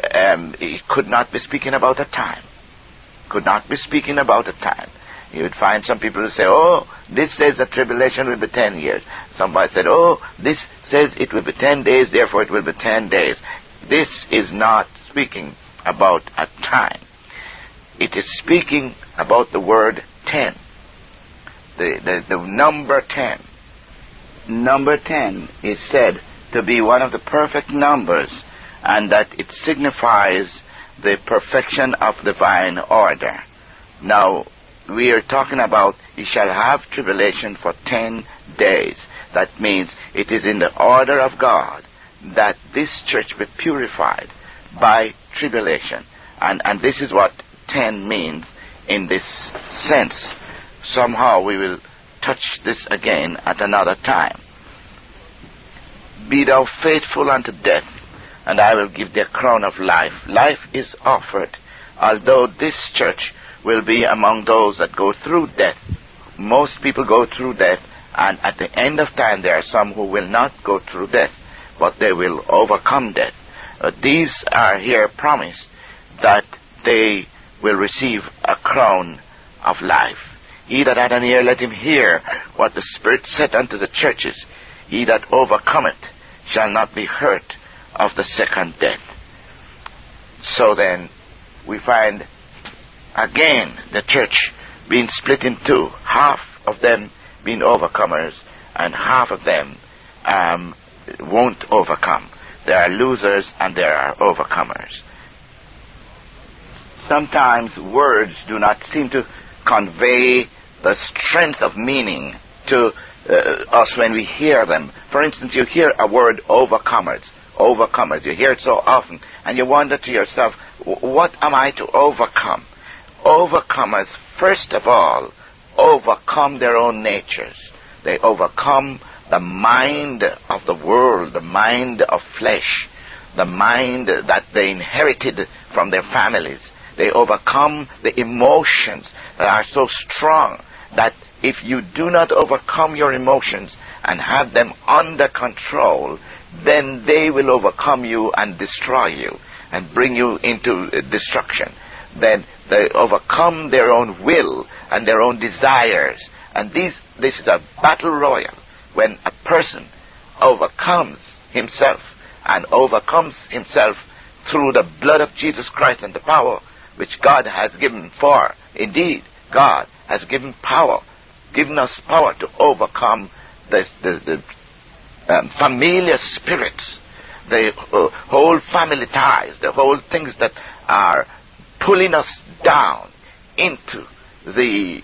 he could not be speaking about a time. Could not be speaking about a time. You would find some people who say, oh, this says that tribulation will be 10 years. Somebody said, oh, this says it will be 10 days, therefore it will be 10 days. This is not speaking about a time. It is speaking about the word 10. the number 10. Number 10 is said to be one of the perfect numbers, and that it signifies the perfection of divine order. Now, we are talking about you shall have tribulation for 10 days. That means it is in the order of God that this church be purified by tribulation. And this is what 10 means in this sense. Somehow we will touch this again at another time. Be thou faithful unto death, and I will give thee a crown of life. Life is offered, although this church will be among those that go through death. Most people go through death, and at the end of time there are some who will not go through death, but they will overcome death. These are here promised that they will receive a crown of life. He that hath an ear, let him hear what the Spirit said unto the churches. He that overcometh shall not be hurt of the second death. So then, we find again the church being split in two, half of them being overcomers, and half of them won't overcome. There are losers and there are overcomers. Sometimes words do not seem to convey the strength of meaning to us when we hear them. For instance, you hear a word overcomers. Overcomers. You hear it so often, and you wonder to yourself, what am I to overcome? Overcomers, first of all, overcome their own natures. They overcome the mind of the world, the mind of flesh, the mind that they inherited from their families. They overcome the emotions that are so strong that if you do not overcome your emotions and have them under control, then they will overcome you and destroy you and bring you into destruction. Then they overcome their own will and their own desires. And this is a battle royal. When a person overcomes himself and overcomes himself through the blood of Jesus Christ and the power which God has given, for indeed God has given us power to overcome the familiar spirits, the whole family ties, the whole things that are pulling us down into the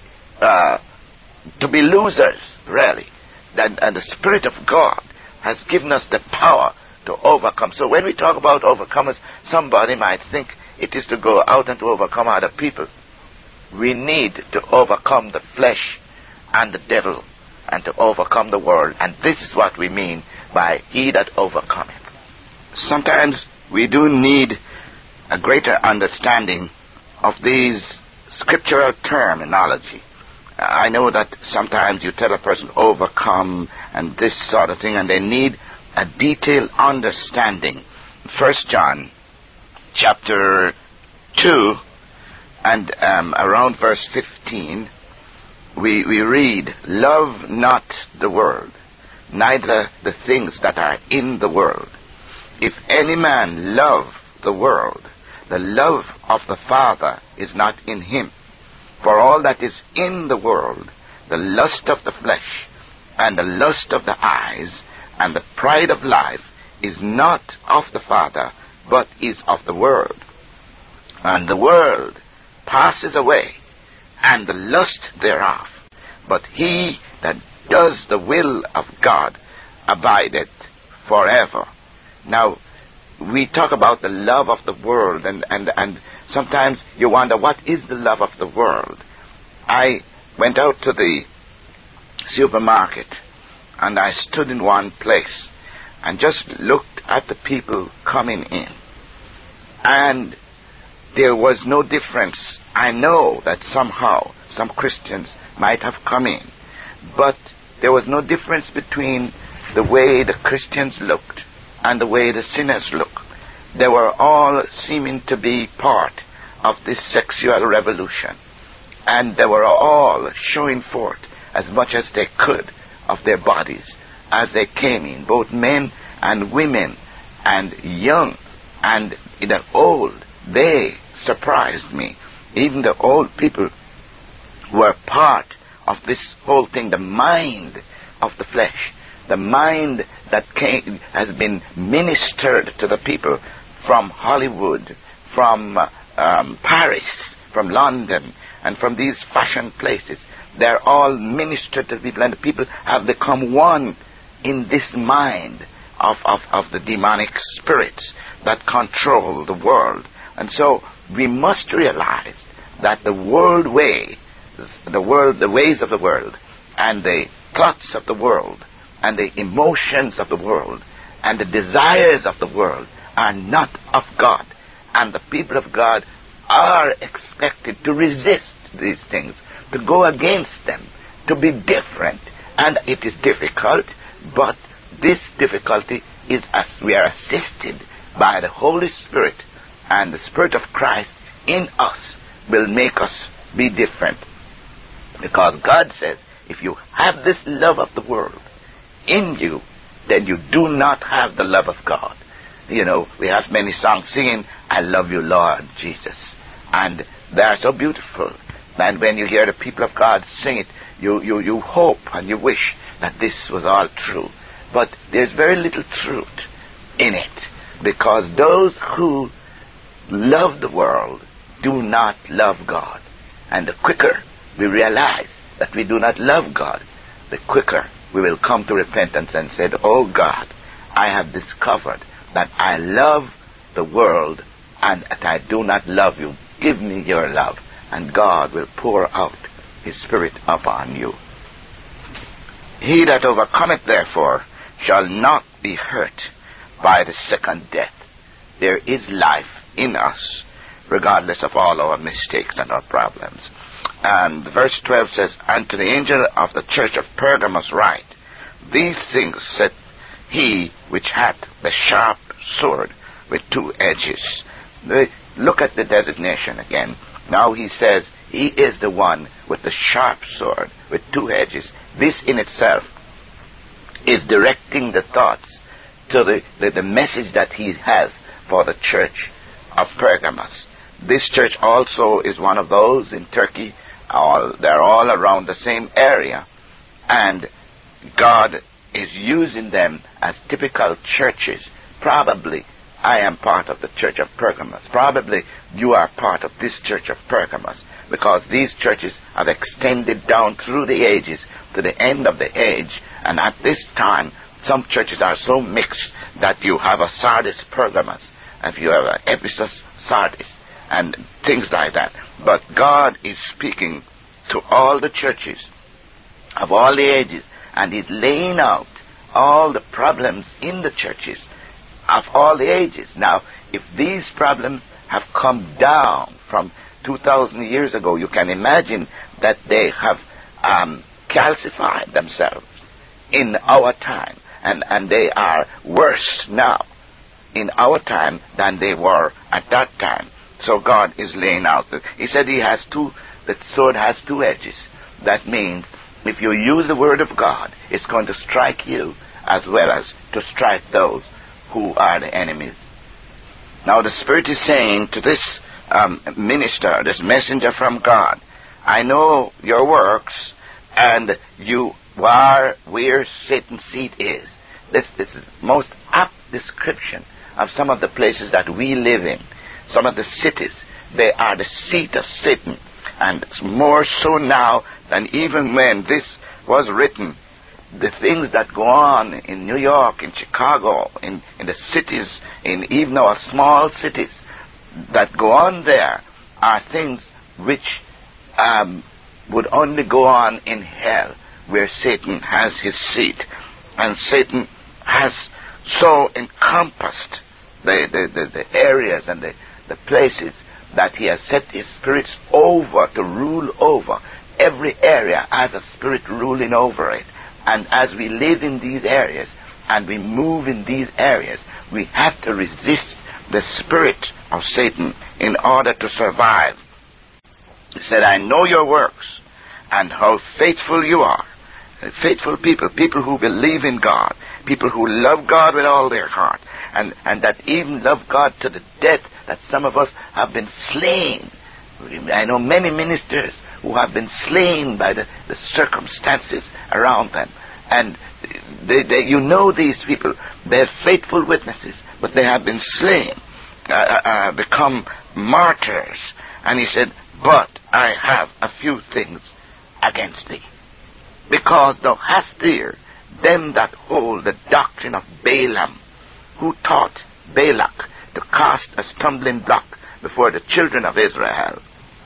to be losers, really. And the Spirit of God has given us the power to overcome. So when we talk about overcomers, somebody might think it is to go out and to overcome other people. We need to overcome the flesh and the devil and to overcome the world. And this is what we mean by he that overcometh. Sometimes we do need a greater understanding of these scriptural terminology. I know that sometimes you tell a person overcome and this sort of thing, and they need a detailed understanding. 1 John chapter 2 and around verse 15, we read, love not the world, neither the things that are in the world. If any man love the world, the love of the Father is not in him. For all that is in the world, the lust of the flesh, and the lust of the eyes, and the pride of life, is not of the Father, but is of the world. And the world passes away, and the lust thereof. But he that does the will of God abideth forever. Now, we talk about the love of the world, and sometimes you wonder, what is the love of the world? I went out to the supermarket, and I stood in one place, and just looked at the people coming in. And there was no difference. I know that somehow some Christians might have come in, but there was no difference between the way the Christians looked and the way the sinners looked. They were all seeming to be part of this sexual revolution, and they were all showing forth as much as they could of their bodies as they came in, both men and women and young and the old. They surprised me. Even the old people were part of this whole thing, the mind of the flesh, the mind that has been ministered to the people from Hollywood, from Paris, from London, and from these fashion places. They're all ministered to the people, and the people have become one in this mind of the demonic spirits that control the world. And so we must realize that the ways of the world, and the thoughts of the world, and the emotions of the world, and the desires of the world are not of God. And the people of God are expected to resist these things, to go against them, to be different. And it is difficult, but this difficulty is as we are assisted by the Holy Spirit, and the Spirit of Christ in us will make us be different. Because God says, if you have this love of the world in you, then you do not have the love of God. You know, we have many songs singing, I love you, Lord Jesus. And they are so beautiful. And when you hear the people of God sing it, you hope and you wish that this was all true. But there's very little truth in it, because those who love the world do not love God. And the quicker we realize that we do not love God, the quicker we will come to repentance and say, oh God, I have discovered that I love the world and that I do not love you. Give me your love, and God will pour out His Spirit upon you. He that overcometh therefore shall not be hurt by the second death. There is life in us, regardless of all our mistakes and our problems. And verse 12 says, and to the angel of the church of Pergamos write, these things said he which hath the sharp sword with two edges. Look at the designation again. Now he says he is the one with the sharp sword with two edges. This in itself is directing the thoughts to the message that he has for the church of Pergamos. This church also is one of those in Turkey. They're all around the same area. And God is using them as typical churches. Probably I am part of the church of Pergamos. Probably you are part of this church of Pergamos, because these churches have extended down through the ages to the end of the age. And at this time, some churches are so mixed that you have a Sardis Pergamos, and you have an Ephesus Sardis, and things like that. But God is speaking to all the churches of all the ages, and He's laying out all the problems in the churches of all the ages. Now, if these problems have come down from 2,000 years ago, you can imagine that they have calcified themselves in our time, and they are worse now in our time than they were at that time. So God is laying out. He said the sword has two edges. That means if you use the word of God, it's going to strike you as well as to strike those who are the enemies. Now the Spirit is saying to this minister, this messenger from God, I know your works, and you are where Satan's seat is. This is most apt description of some of the places that we live in. Some of the cities, they are the seat of Satan. And more so now than even when this was written. The things that go on in New York, in Chicago, in the cities, in even our small cities that go on there are things which would only go on in hell, where Satan has his seat. And Satan has so encompassed the areas and the places that he has set his spirits over to rule over. Every area has a spirit ruling over it. And as we live in these areas and we move in these areas, we have to resist the spirit of Satan in order to survive. He said, I know your works and how faithful you are. Faithful people, people who believe in God, people who love God with all their heart, and that even love God to the death that some of us have been slain. I know many ministers who have been slain by the circumstances around them. And you know these people, they're faithful witnesses, but they have been slain, become martyrs. And he said, but I have a few things against thee, because thou hast there them that hold the doctrine of Balaam, who taught Balak to cast a stumbling block before the children of Israel,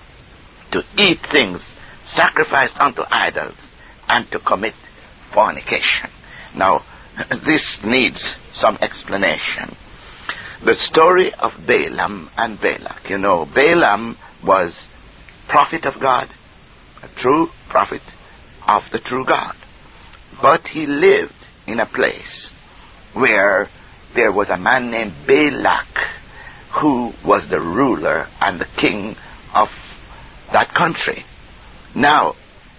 to eat things sacrificed unto idols, and to commit fornication. Now, this needs some explanation. The story of Balaam and Balak. You know, Balaam was prophet of God, a true prophet of the true God. But he lived in a place where there was a man named Balak, who was the ruler and the king of that country. Now,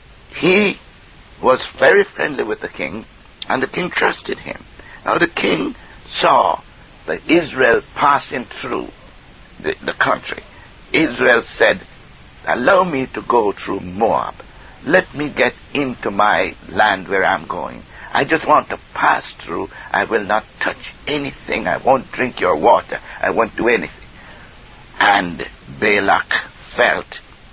he was very friendly with the king, and the king trusted him. Now, the king saw the Israel passing through the country. Israel said, allow me to go through Moab. Let me get into my land where I'm going. I just want to pass through. I will not touch anything. I won't drink your water. I won't do anything. And Balak felt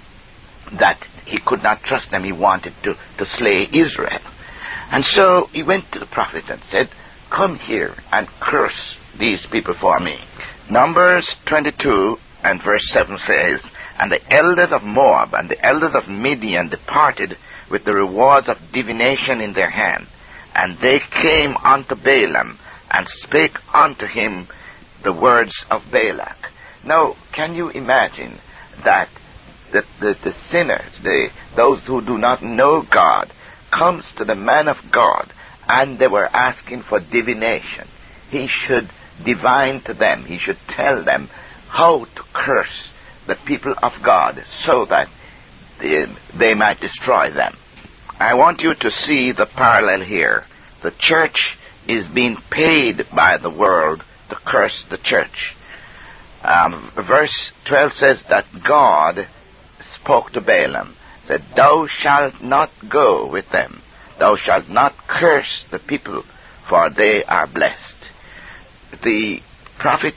that he could not trust them. He wanted to slay Israel. And so he went to the prophet and said, come here and curse these people for me. Numbers 22 and verse 7 says, and the elders of Moab and the elders of Midian departed with the rewards of divination in their hand. And they came unto Balaam and spake unto him the words of Balak. Now, can you imagine that the sinners, those who do not know God, comes to the man of God, and they were asking for divination? He should divine to them. He should tell them how to curse the people of God so that they might destroy them. I want you to see the parallel here. The church is being paid by the world to curse the church. Verse 12 says that God spoke to Balaam, said, thou shalt not go with them. Thou shalt not curse the people, for they are blessed. The prophet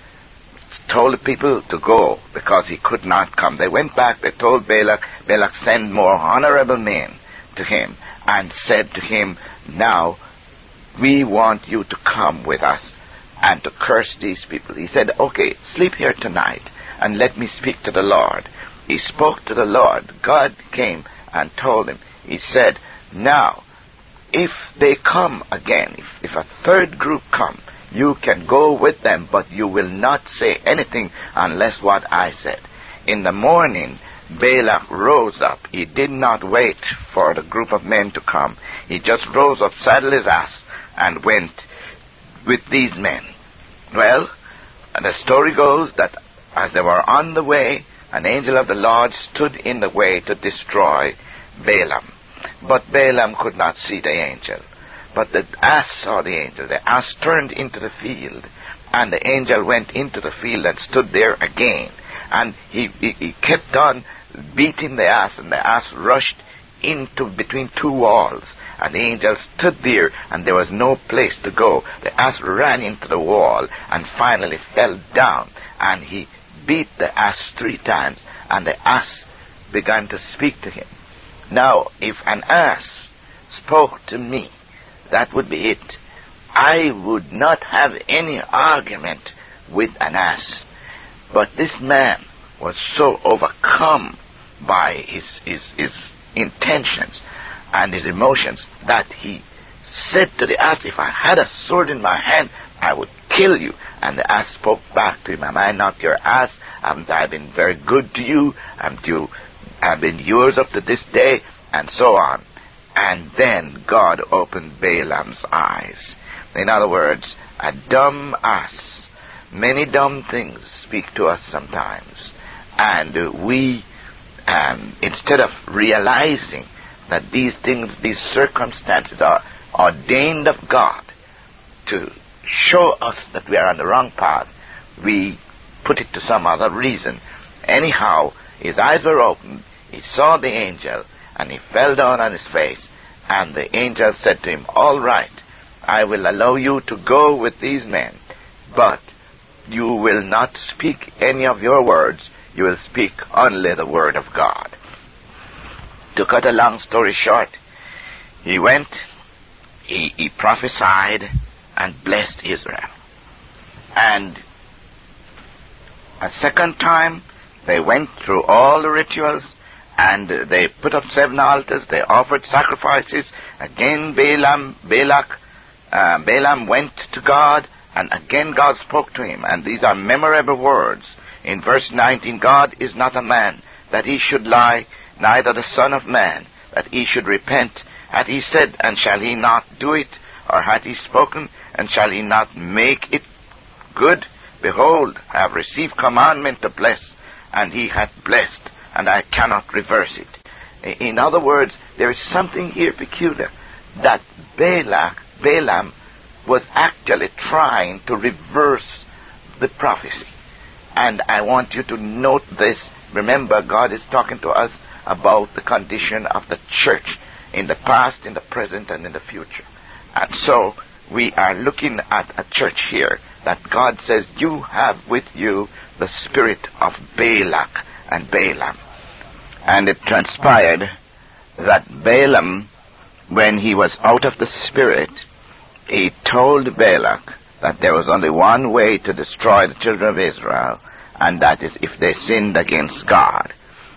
told the people to go because he could not come. They went back, they told Balak. Balak sent more honorable men to him and said to him, now we want you to come with us and to curse these people. He said, okay, sleep here tonight and let me speak to the Lord. He spoke to the Lord. God came and told him. He said, now if they come again, if a third group come, you can go with them, but you will not say anything unless what I said. In the morning, Balak rose up. He did not wait for the group of men to come. He just rose up, saddled his ass, and went with these men. Well, the story goes that as they were on the way, an angel of the Lord stood in the way to destroy Balaam. But Balaam could not see the angel. But the ass saw the angel. The ass turned into the field, and the angel went into the field and stood there again. And he kept on beating the ass, and the ass rushed into between two walls. And the angel stood there, and there was no place to go. The ass ran into the wall and finally fell down. And he beat the ass 3 times, and the ass began to speak to him. Now, if an ass spoke to me, that would be it. I would not have any argument with an ass. But this man was so overcome by his intentions and his emotions that he said to the ass, if I had a sword in my hand, I would kill you. And the ass spoke back to him, am I not your ass? Haven't I been very good to you? Haven't you been yours up to this day? And so on. And then God opened Balaam's eyes. In other words, a dumb ass. Many dumb things speak to us sometimes. And we, instead of realizing that these things, these circumstances are ordained of God to show us that we are on the wrong path, we put it to some other reason. Anyhow, his eyes were opened. he saw the angel, and he fell down on his face, and the angel said to him, "All right, I will allow you to go with these men, but you will not speak any of your words. You will speak only the word of God." To cut a long story short, he went, he prophesied and blessed Israel. And a second time, they went through all the rituals, and they put up 7 altars, they offered sacrifices. Again Balaam went to God, and again God spoke to him. And these are memorable words. In verse 19, "God is not a man that he should lie, neither the Son of Man that he should repent. Had he said, and shall he not do it? Or had he spoken, and shall he not make it good? Behold, I have received commandment to bless, and he hath blessed, and I cannot reverse it." In other words, there is something here peculiar, that Balaam was actually trying to reverse the prophecy. And I want you to note this. Remember, God is talking to us about the condition of the church in the past, in the present, and in the future. And so we are looking at a church here that God says, you have with you the spirit of Balak and Balaam. And it transpired that Balaam, when he was out of the spirit, he told Balak that there was only one way to destroy the children of Israel, and that is if they sinned against God.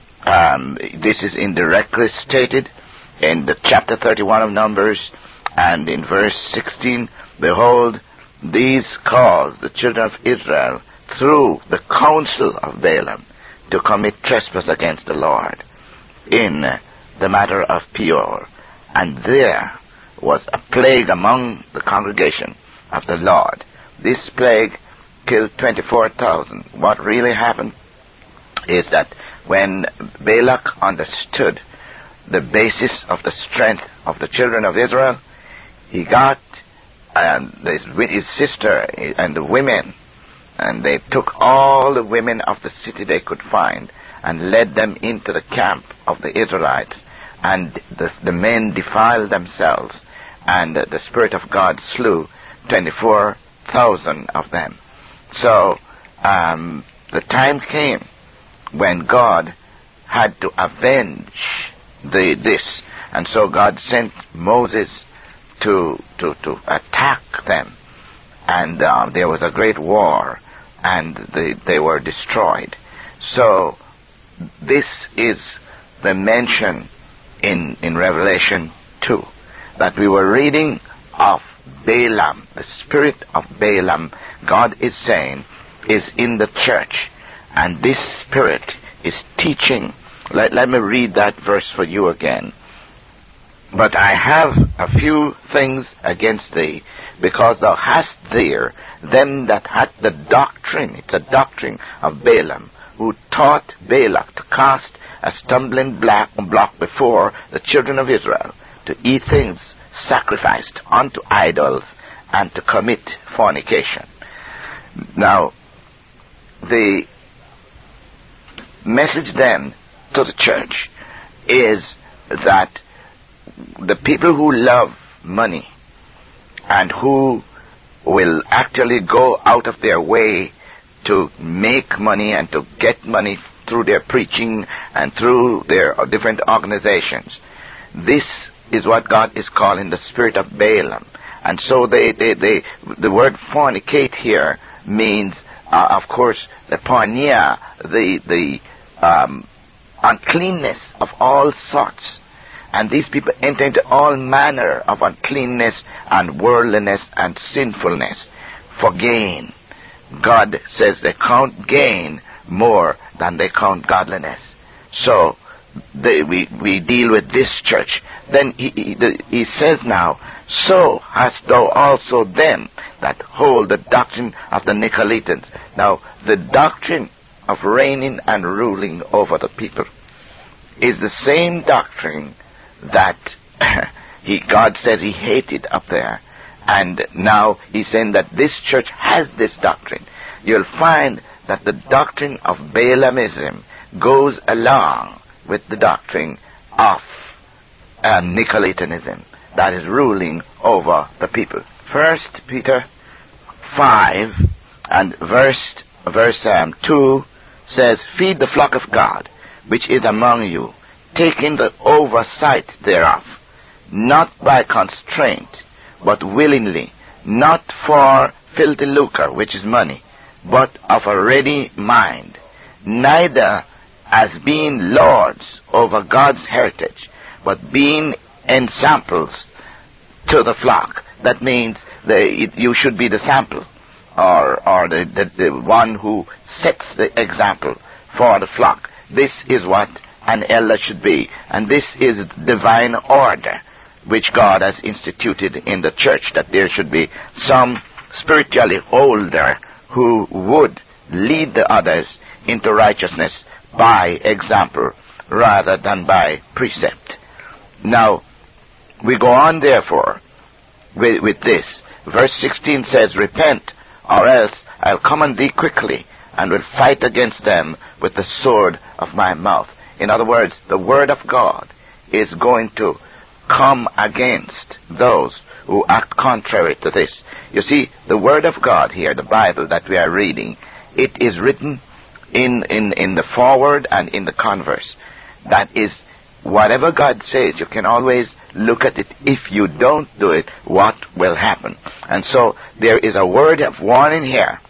This is indirectly stated in the chapter 31 of Numbers, and in verse 16, "Behold, these caused the children of Israel through the counsel of Balaam to commit trespass against the Lord in the matter of Peor. And there was a plague among the congregation of the Lord. This plague killed 24,000. What really happened is that when Balak understood the basis of the strength of the children of Israel, he got with his sister and the women, and they took all the women of the city they could find and led them into the camp of the Israelites, and the men defiled themselves, and the Spirit of God slew 24,000 of them. So the time came when God had to avenge this, and so God sent Moses to attack them, and there was a great war, and they were destroyed. So this is the mention in Revelation 2 that we were reading of Balaam. The spirit of Balaam, God is saying, is in the church, and this spirit is teaching. Let me read that verse for you again. "But I have a few things against thee, because thou hast there them that had the doctrine," it's a doctrine of Balaam, "who taught Balak to cast a stumbling block before the children of Israel, to eat things sacrificed unto idols, and to commit fornication." Now, the message then to the church is that the people who love money and who will actually go out of their way to make money and to get money through their preaching and through their different organizations, this is what God is calling the spirit of Balaam. And so the word fornicate here means, of course, the porneia, the uncleanness of all sorts. And these people enter into all manner of uncleanness and worldliness and sinfulness for gain. God says they count gain more than they count godliness. So we deal with this church. Then he says now, "So hast thou also them that hold the doctrine of the Nicolaitans." Now, the doctrine of reigning and ruling over the people is the same doctrine that God says he hated up there. And now he's saying that this church has this doctrine. You'll find that the doctrine of Balaamism goes along with the doctrine of Nicolaitanism that is ruling over the people. 1 Peter 5 and verse 2 says, "Feed the flock of God, which is among you, taking the oversight thereof, not by constraint, but willingly, not for filthy lucre, which is money, but of a ready mind, neither as being lords over God's heritage, but being ensamples to the flock." That means you should be the sample, or the one who sets the example for the flock. This is what an elder should be, and this is divine order which God has instituted in the church, that there should be some spiritually older who would lead the others into righteousness by example rather than by precept. Now, we go on therefore with this. Verse 16 says, "Repent, or else I'll come on thee quickly, and will fight against them with the sword of my mouth." In other words, the word of God is going to come against those who act contrary to this. You see, the word of God here, the Bible that we are reading, it is written in the forward and in the converse. That is, whatever God says, you can always look at it. If you don't do it, what will happen? And so there is a word of warning here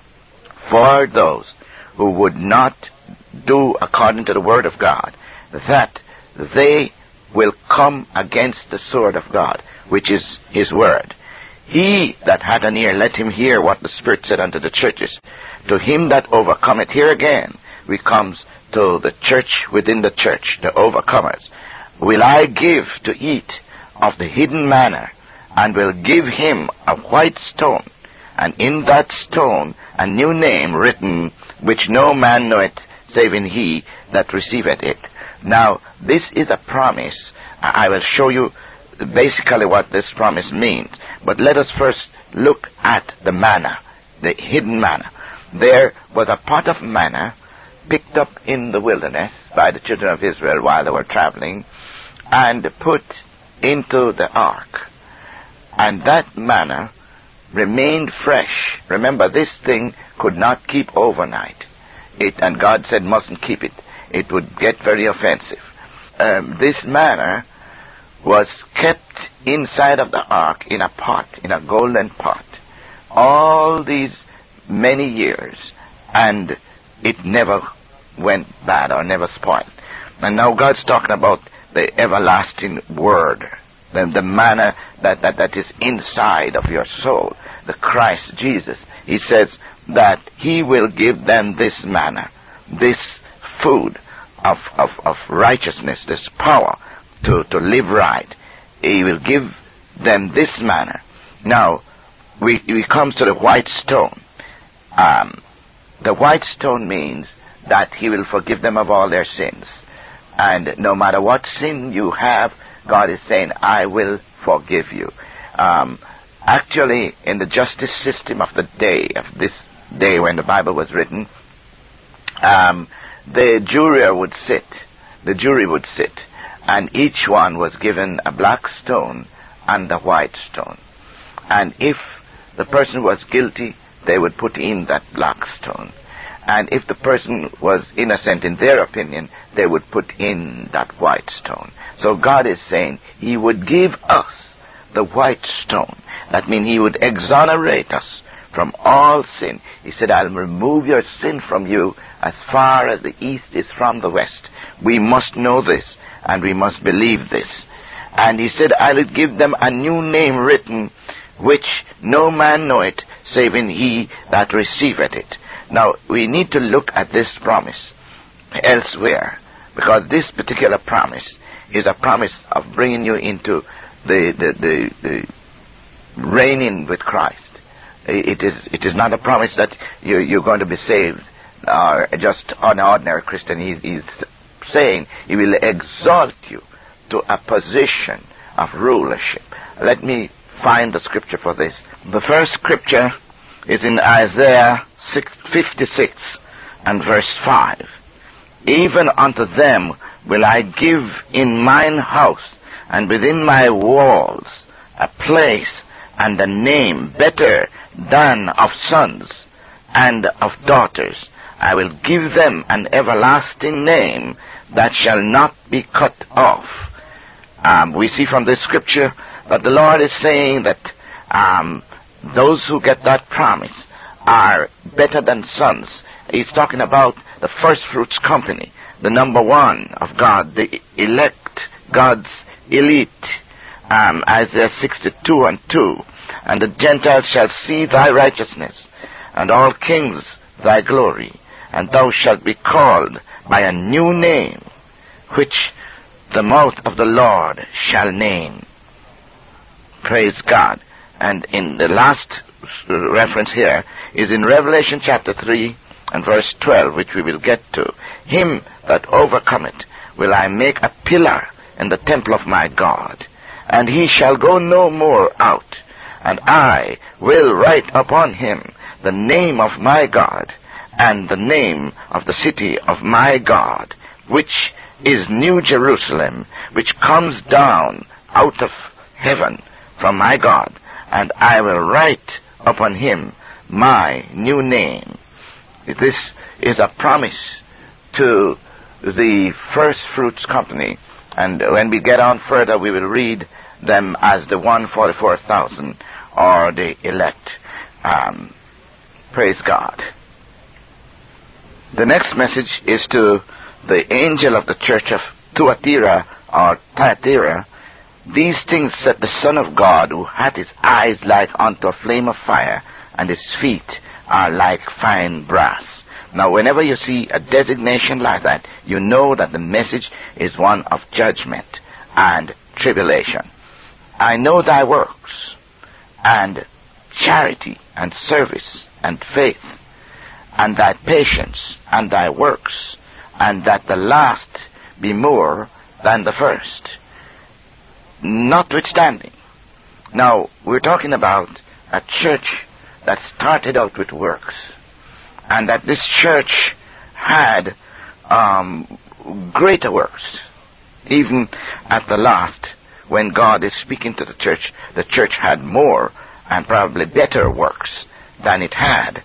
for those who would not do according to the word of God, that they will come against the sword of God, which is his word. "He that hath an ear, let him hear what the Spirit said unto the churches. To him that overcometh," here again we comes to the church within the church, the overcomers, "will I give to eat of the hidden manna, and will give him a white stone, and in that stone a new name written, which no man knoweth, saving he that receiveth it." Now, this is a promise. I will show you basically what this promise means. But let us first look at the manna, the hidden manna. There was a pot of manna picked up in the wilderness by the children of Israel while they were traveling, and put into the ark. And that manna remained fresh. Remember, this thing could not keep overnight. And God said mustn't keep it. It would get very offensive. This manna was kept inside of the ark in a pot, in a golden pot, all these many years, and it never went bad or never spoiled. And now God's talking about the everlasting word, the manna that is inside of your soul, the Christ Jesus. He says that he will give them this manna, this food of righteousness, this power to live right. He will give them this manna. Now, we come to the white stone. The white stone means that he will forgive them of all their sins. And no matter what sin you have, God is saying, I will forgive you. Actually, in the justice system of this day when the Bible was written, the jury would sit, and each one was given a black stone and a white stone. And if the person was guilty, they would put in that black stone. And if the person was innocent in their opinion, they would put in that white stone. So God is saying he would give us the white stone. That means he would exonerate us from all sin. He said, I'll remove your sin from you as far as the east is from the west. We must know this, and we must believe this. And he said, I'll give them a new name written, which no man knoweth, saving he that receiveth it. Now, we need to look at this promise elsewhere, because this particular promise is a promise of bringing you into the reigning with Christ. It is not a promise that you're going to be saved or just an ordinary Christian. He's saying he will exalt you to a position of rulership. Let me find the scripture for this. The first scripture is in Isaiah 56 and verse 5. even unto them will I give in mine house and within my walls a place and a name better than of sons and of daughters. I will give them an everlasting name that shall not be cut off. We see from this scripture that the Lord is saying that those who get that promise are better than sons. He's talking about the first fruits company, the number one of God, the elect, God's elite. Isaiah 62:2, and the Gentiles shall see thy righteousness, and all kings thy glory, and thou shalt be called by a new name, which the mouth of the Lord shall name. Praise God. And in the last reference here is in Revelation chapter 3 and verse 12, which we will get to. Him that overcometh will I make a pillar in the temple of my God, and he shall go no more out. And I will write upon him the name of my God, and the name of the city of my God, which is New Jerusalem, which comes down out of heaven from my God, and I will write upon him my new name. This is a promise to the First Fruits Company, and when we get on further, we will read them as the 144,000 or the elect. Praise God. The next message is to the angel of the church of Thyatira or Thyatira. These things said the Son of God, who hath his eyes like unto a flame of fire, and his feet are like fine brass. Now, whenever you see a designation like that, you know that the message is one of judgment and tribulation. I know thy works, and charity, and service, and faith, and thy patience, and thy works, and that the last be more than the first. Notwithstanding, now we're talking about a church that started out with works, and that this church had greater works. Even at the last, when God is speaking to the church had more and probably better works than it had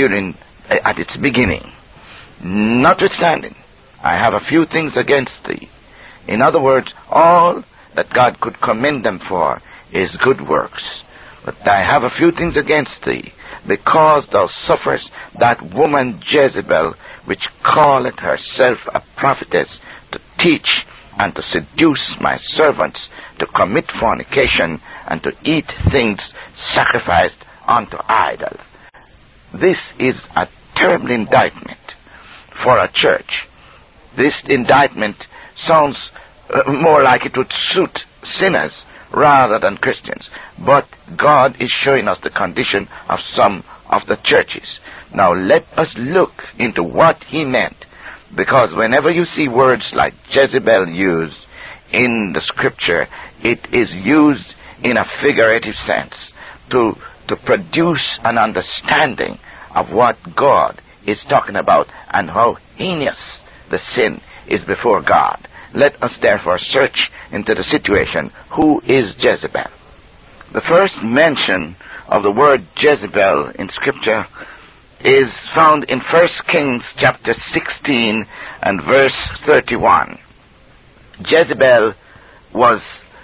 at its beginning. Notwithstanding, I have a few things against thee. In other words, all that God could commend them for is good works. But I have a few things against thee, because thou sufferest that woman Jezebel, which calleth herself a prophetess, to teach and to seduce my servants to commit fornication and to eat things sacrificed unto idols. This is a terrible indictment for a church. This indictment sounds more like it would suit sinners rather than Christians. But God is showing us the condition of some of the churches. Now let us look into what he meant, because whenever you see words like Jezebel used in the scripture, it is used in a figurative sense to produce an understanding of what God is talking about and how heinous the sin is before God. Let us therefore search into the situation. Who is Jezebel? The first mention of the word Jezebel in Scripture is found in 1 Kings chapter 16 and verse 31. Jezebel was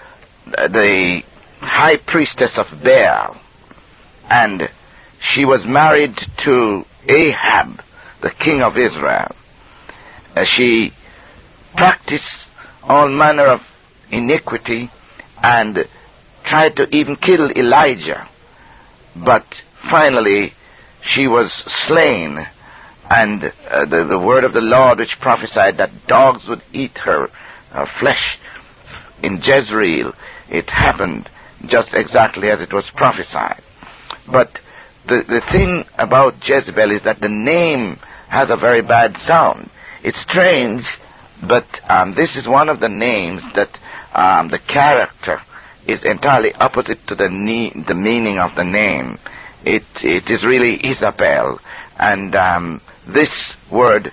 the high priestess of Baal, and she was married to Ahab, the king of Israel. She practiced all manner of iniquity and tried to even kill Elijah. But finally, she was slain, and the word of the Lord which prophesied that dogs would eat her flesh in Jezreel, it happened just exactly as it was prophesied. But the thing about Jezebel is that the name has a very bad sound. It's strange, but this is one of the names that the character is entirely opposite to the meaning of the name. It is really Isabel, and this word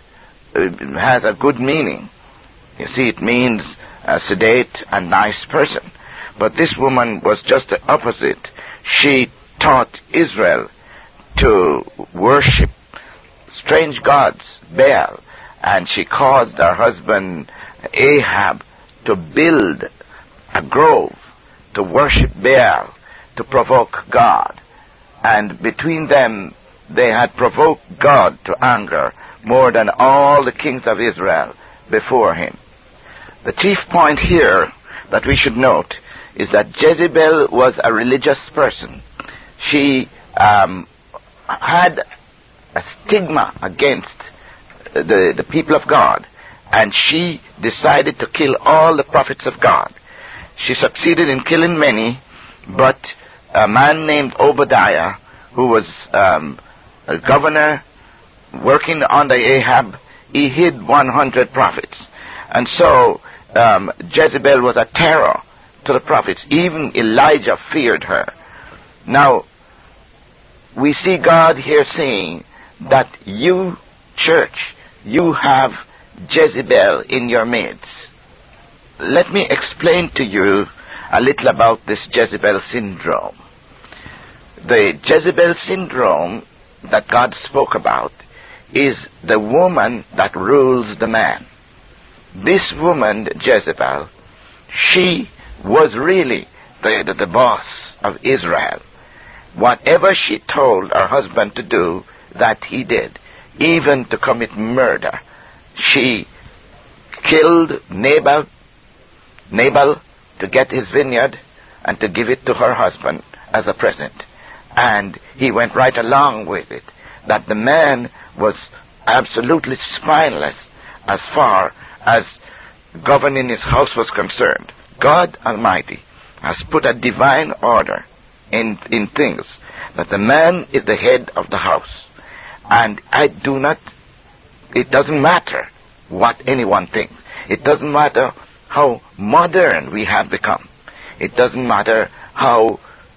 has a good meaning. You see, it means a sedate and nice person. But this woman was just the opposite. She taught Israel to worship strange gods, Baal, and she caused her husband Ahab to build a grove to worship Baal, to provoke God. And between them, they had provoked God to anger more than all the kings of Israel before him. The chief point here that we should note is that Jezebel was a religious person. She had a stigma against the people of God, and she decided to kill all the prophets of God. She succeeded in killing many, but a man named Obadiah, who was a governor working under Ahab, he hid 100 prophets. And so Jezebel was a terror to the prophets. Even Elijah feared her. Now, we see God here saying that you, church, you have Jezebel in your midst. Let me explain to you a little about this Jezebel syndrome. The Jezebel syndrome that God spoke about is the woman that rules the man. This woman, Jezebel, she was really the boss of Israel. Whatever she told her husband to do, that he did, even to commit murder. She killed Nabal to get his vineyard and to give it to her husband as a present. And he went right along with it, that the man was absolutely spineless as far as governing his house was concerned. God Almighty has put a divine order in things, that the man is the head of the house. And it doesn't matter what anyone thinks. It doesn't matter how modern we have become. It doesn't matter how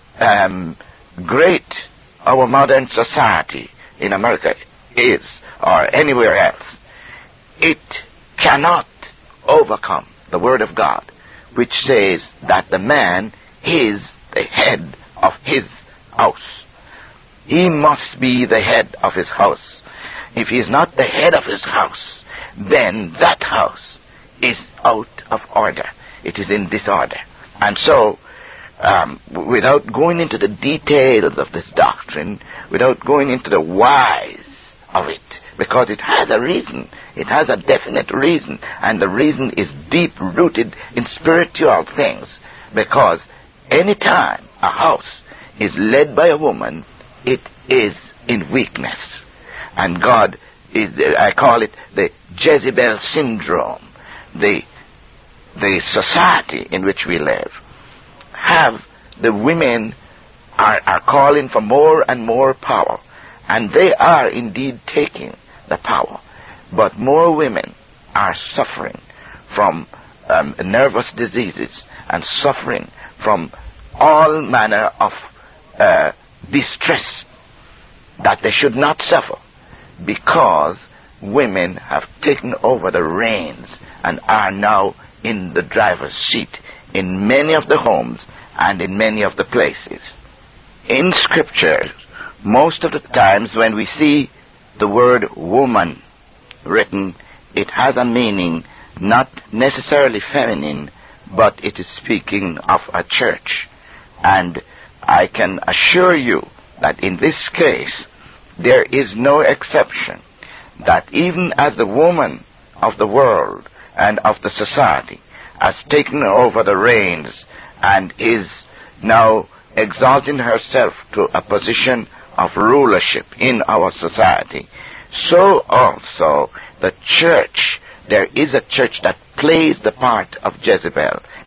great our modern society in America is, or anywhere else. It cannot overcome the Word of God, which says that the man is the head of his house. He must be the head of his house. If he is not the head of his house, then that house is out of order. It is in disorder. And so, without going into the details of this doctrine, without going into the whys of it, because it has a reason, it has a definite reason, and the reason is deep-rooted in spiritual things, because any time a house is led by a woman, it is in weakness. And God is, I call it the Jezebel syndrome. The society in which we live the women are calling for more and more power, and they are indeed taking the power. But more women are suffering from nervous diseases and suffering from all manner of distress that they should not suffer, because women have taken over the reins and are now in the driver's seat in many of the homes and in many of the places. In Scripture, most of the times when we see the word woman written, it has a meaning not necessarily feminine, but it is speaking of a church. And I can assure you that in this case, there is no exception, that even as the woman of the world and of the society has taken over the reins and is now exalting herself to a position of rulership in our society, so also the church, there is a church that plays the part of Jezebel,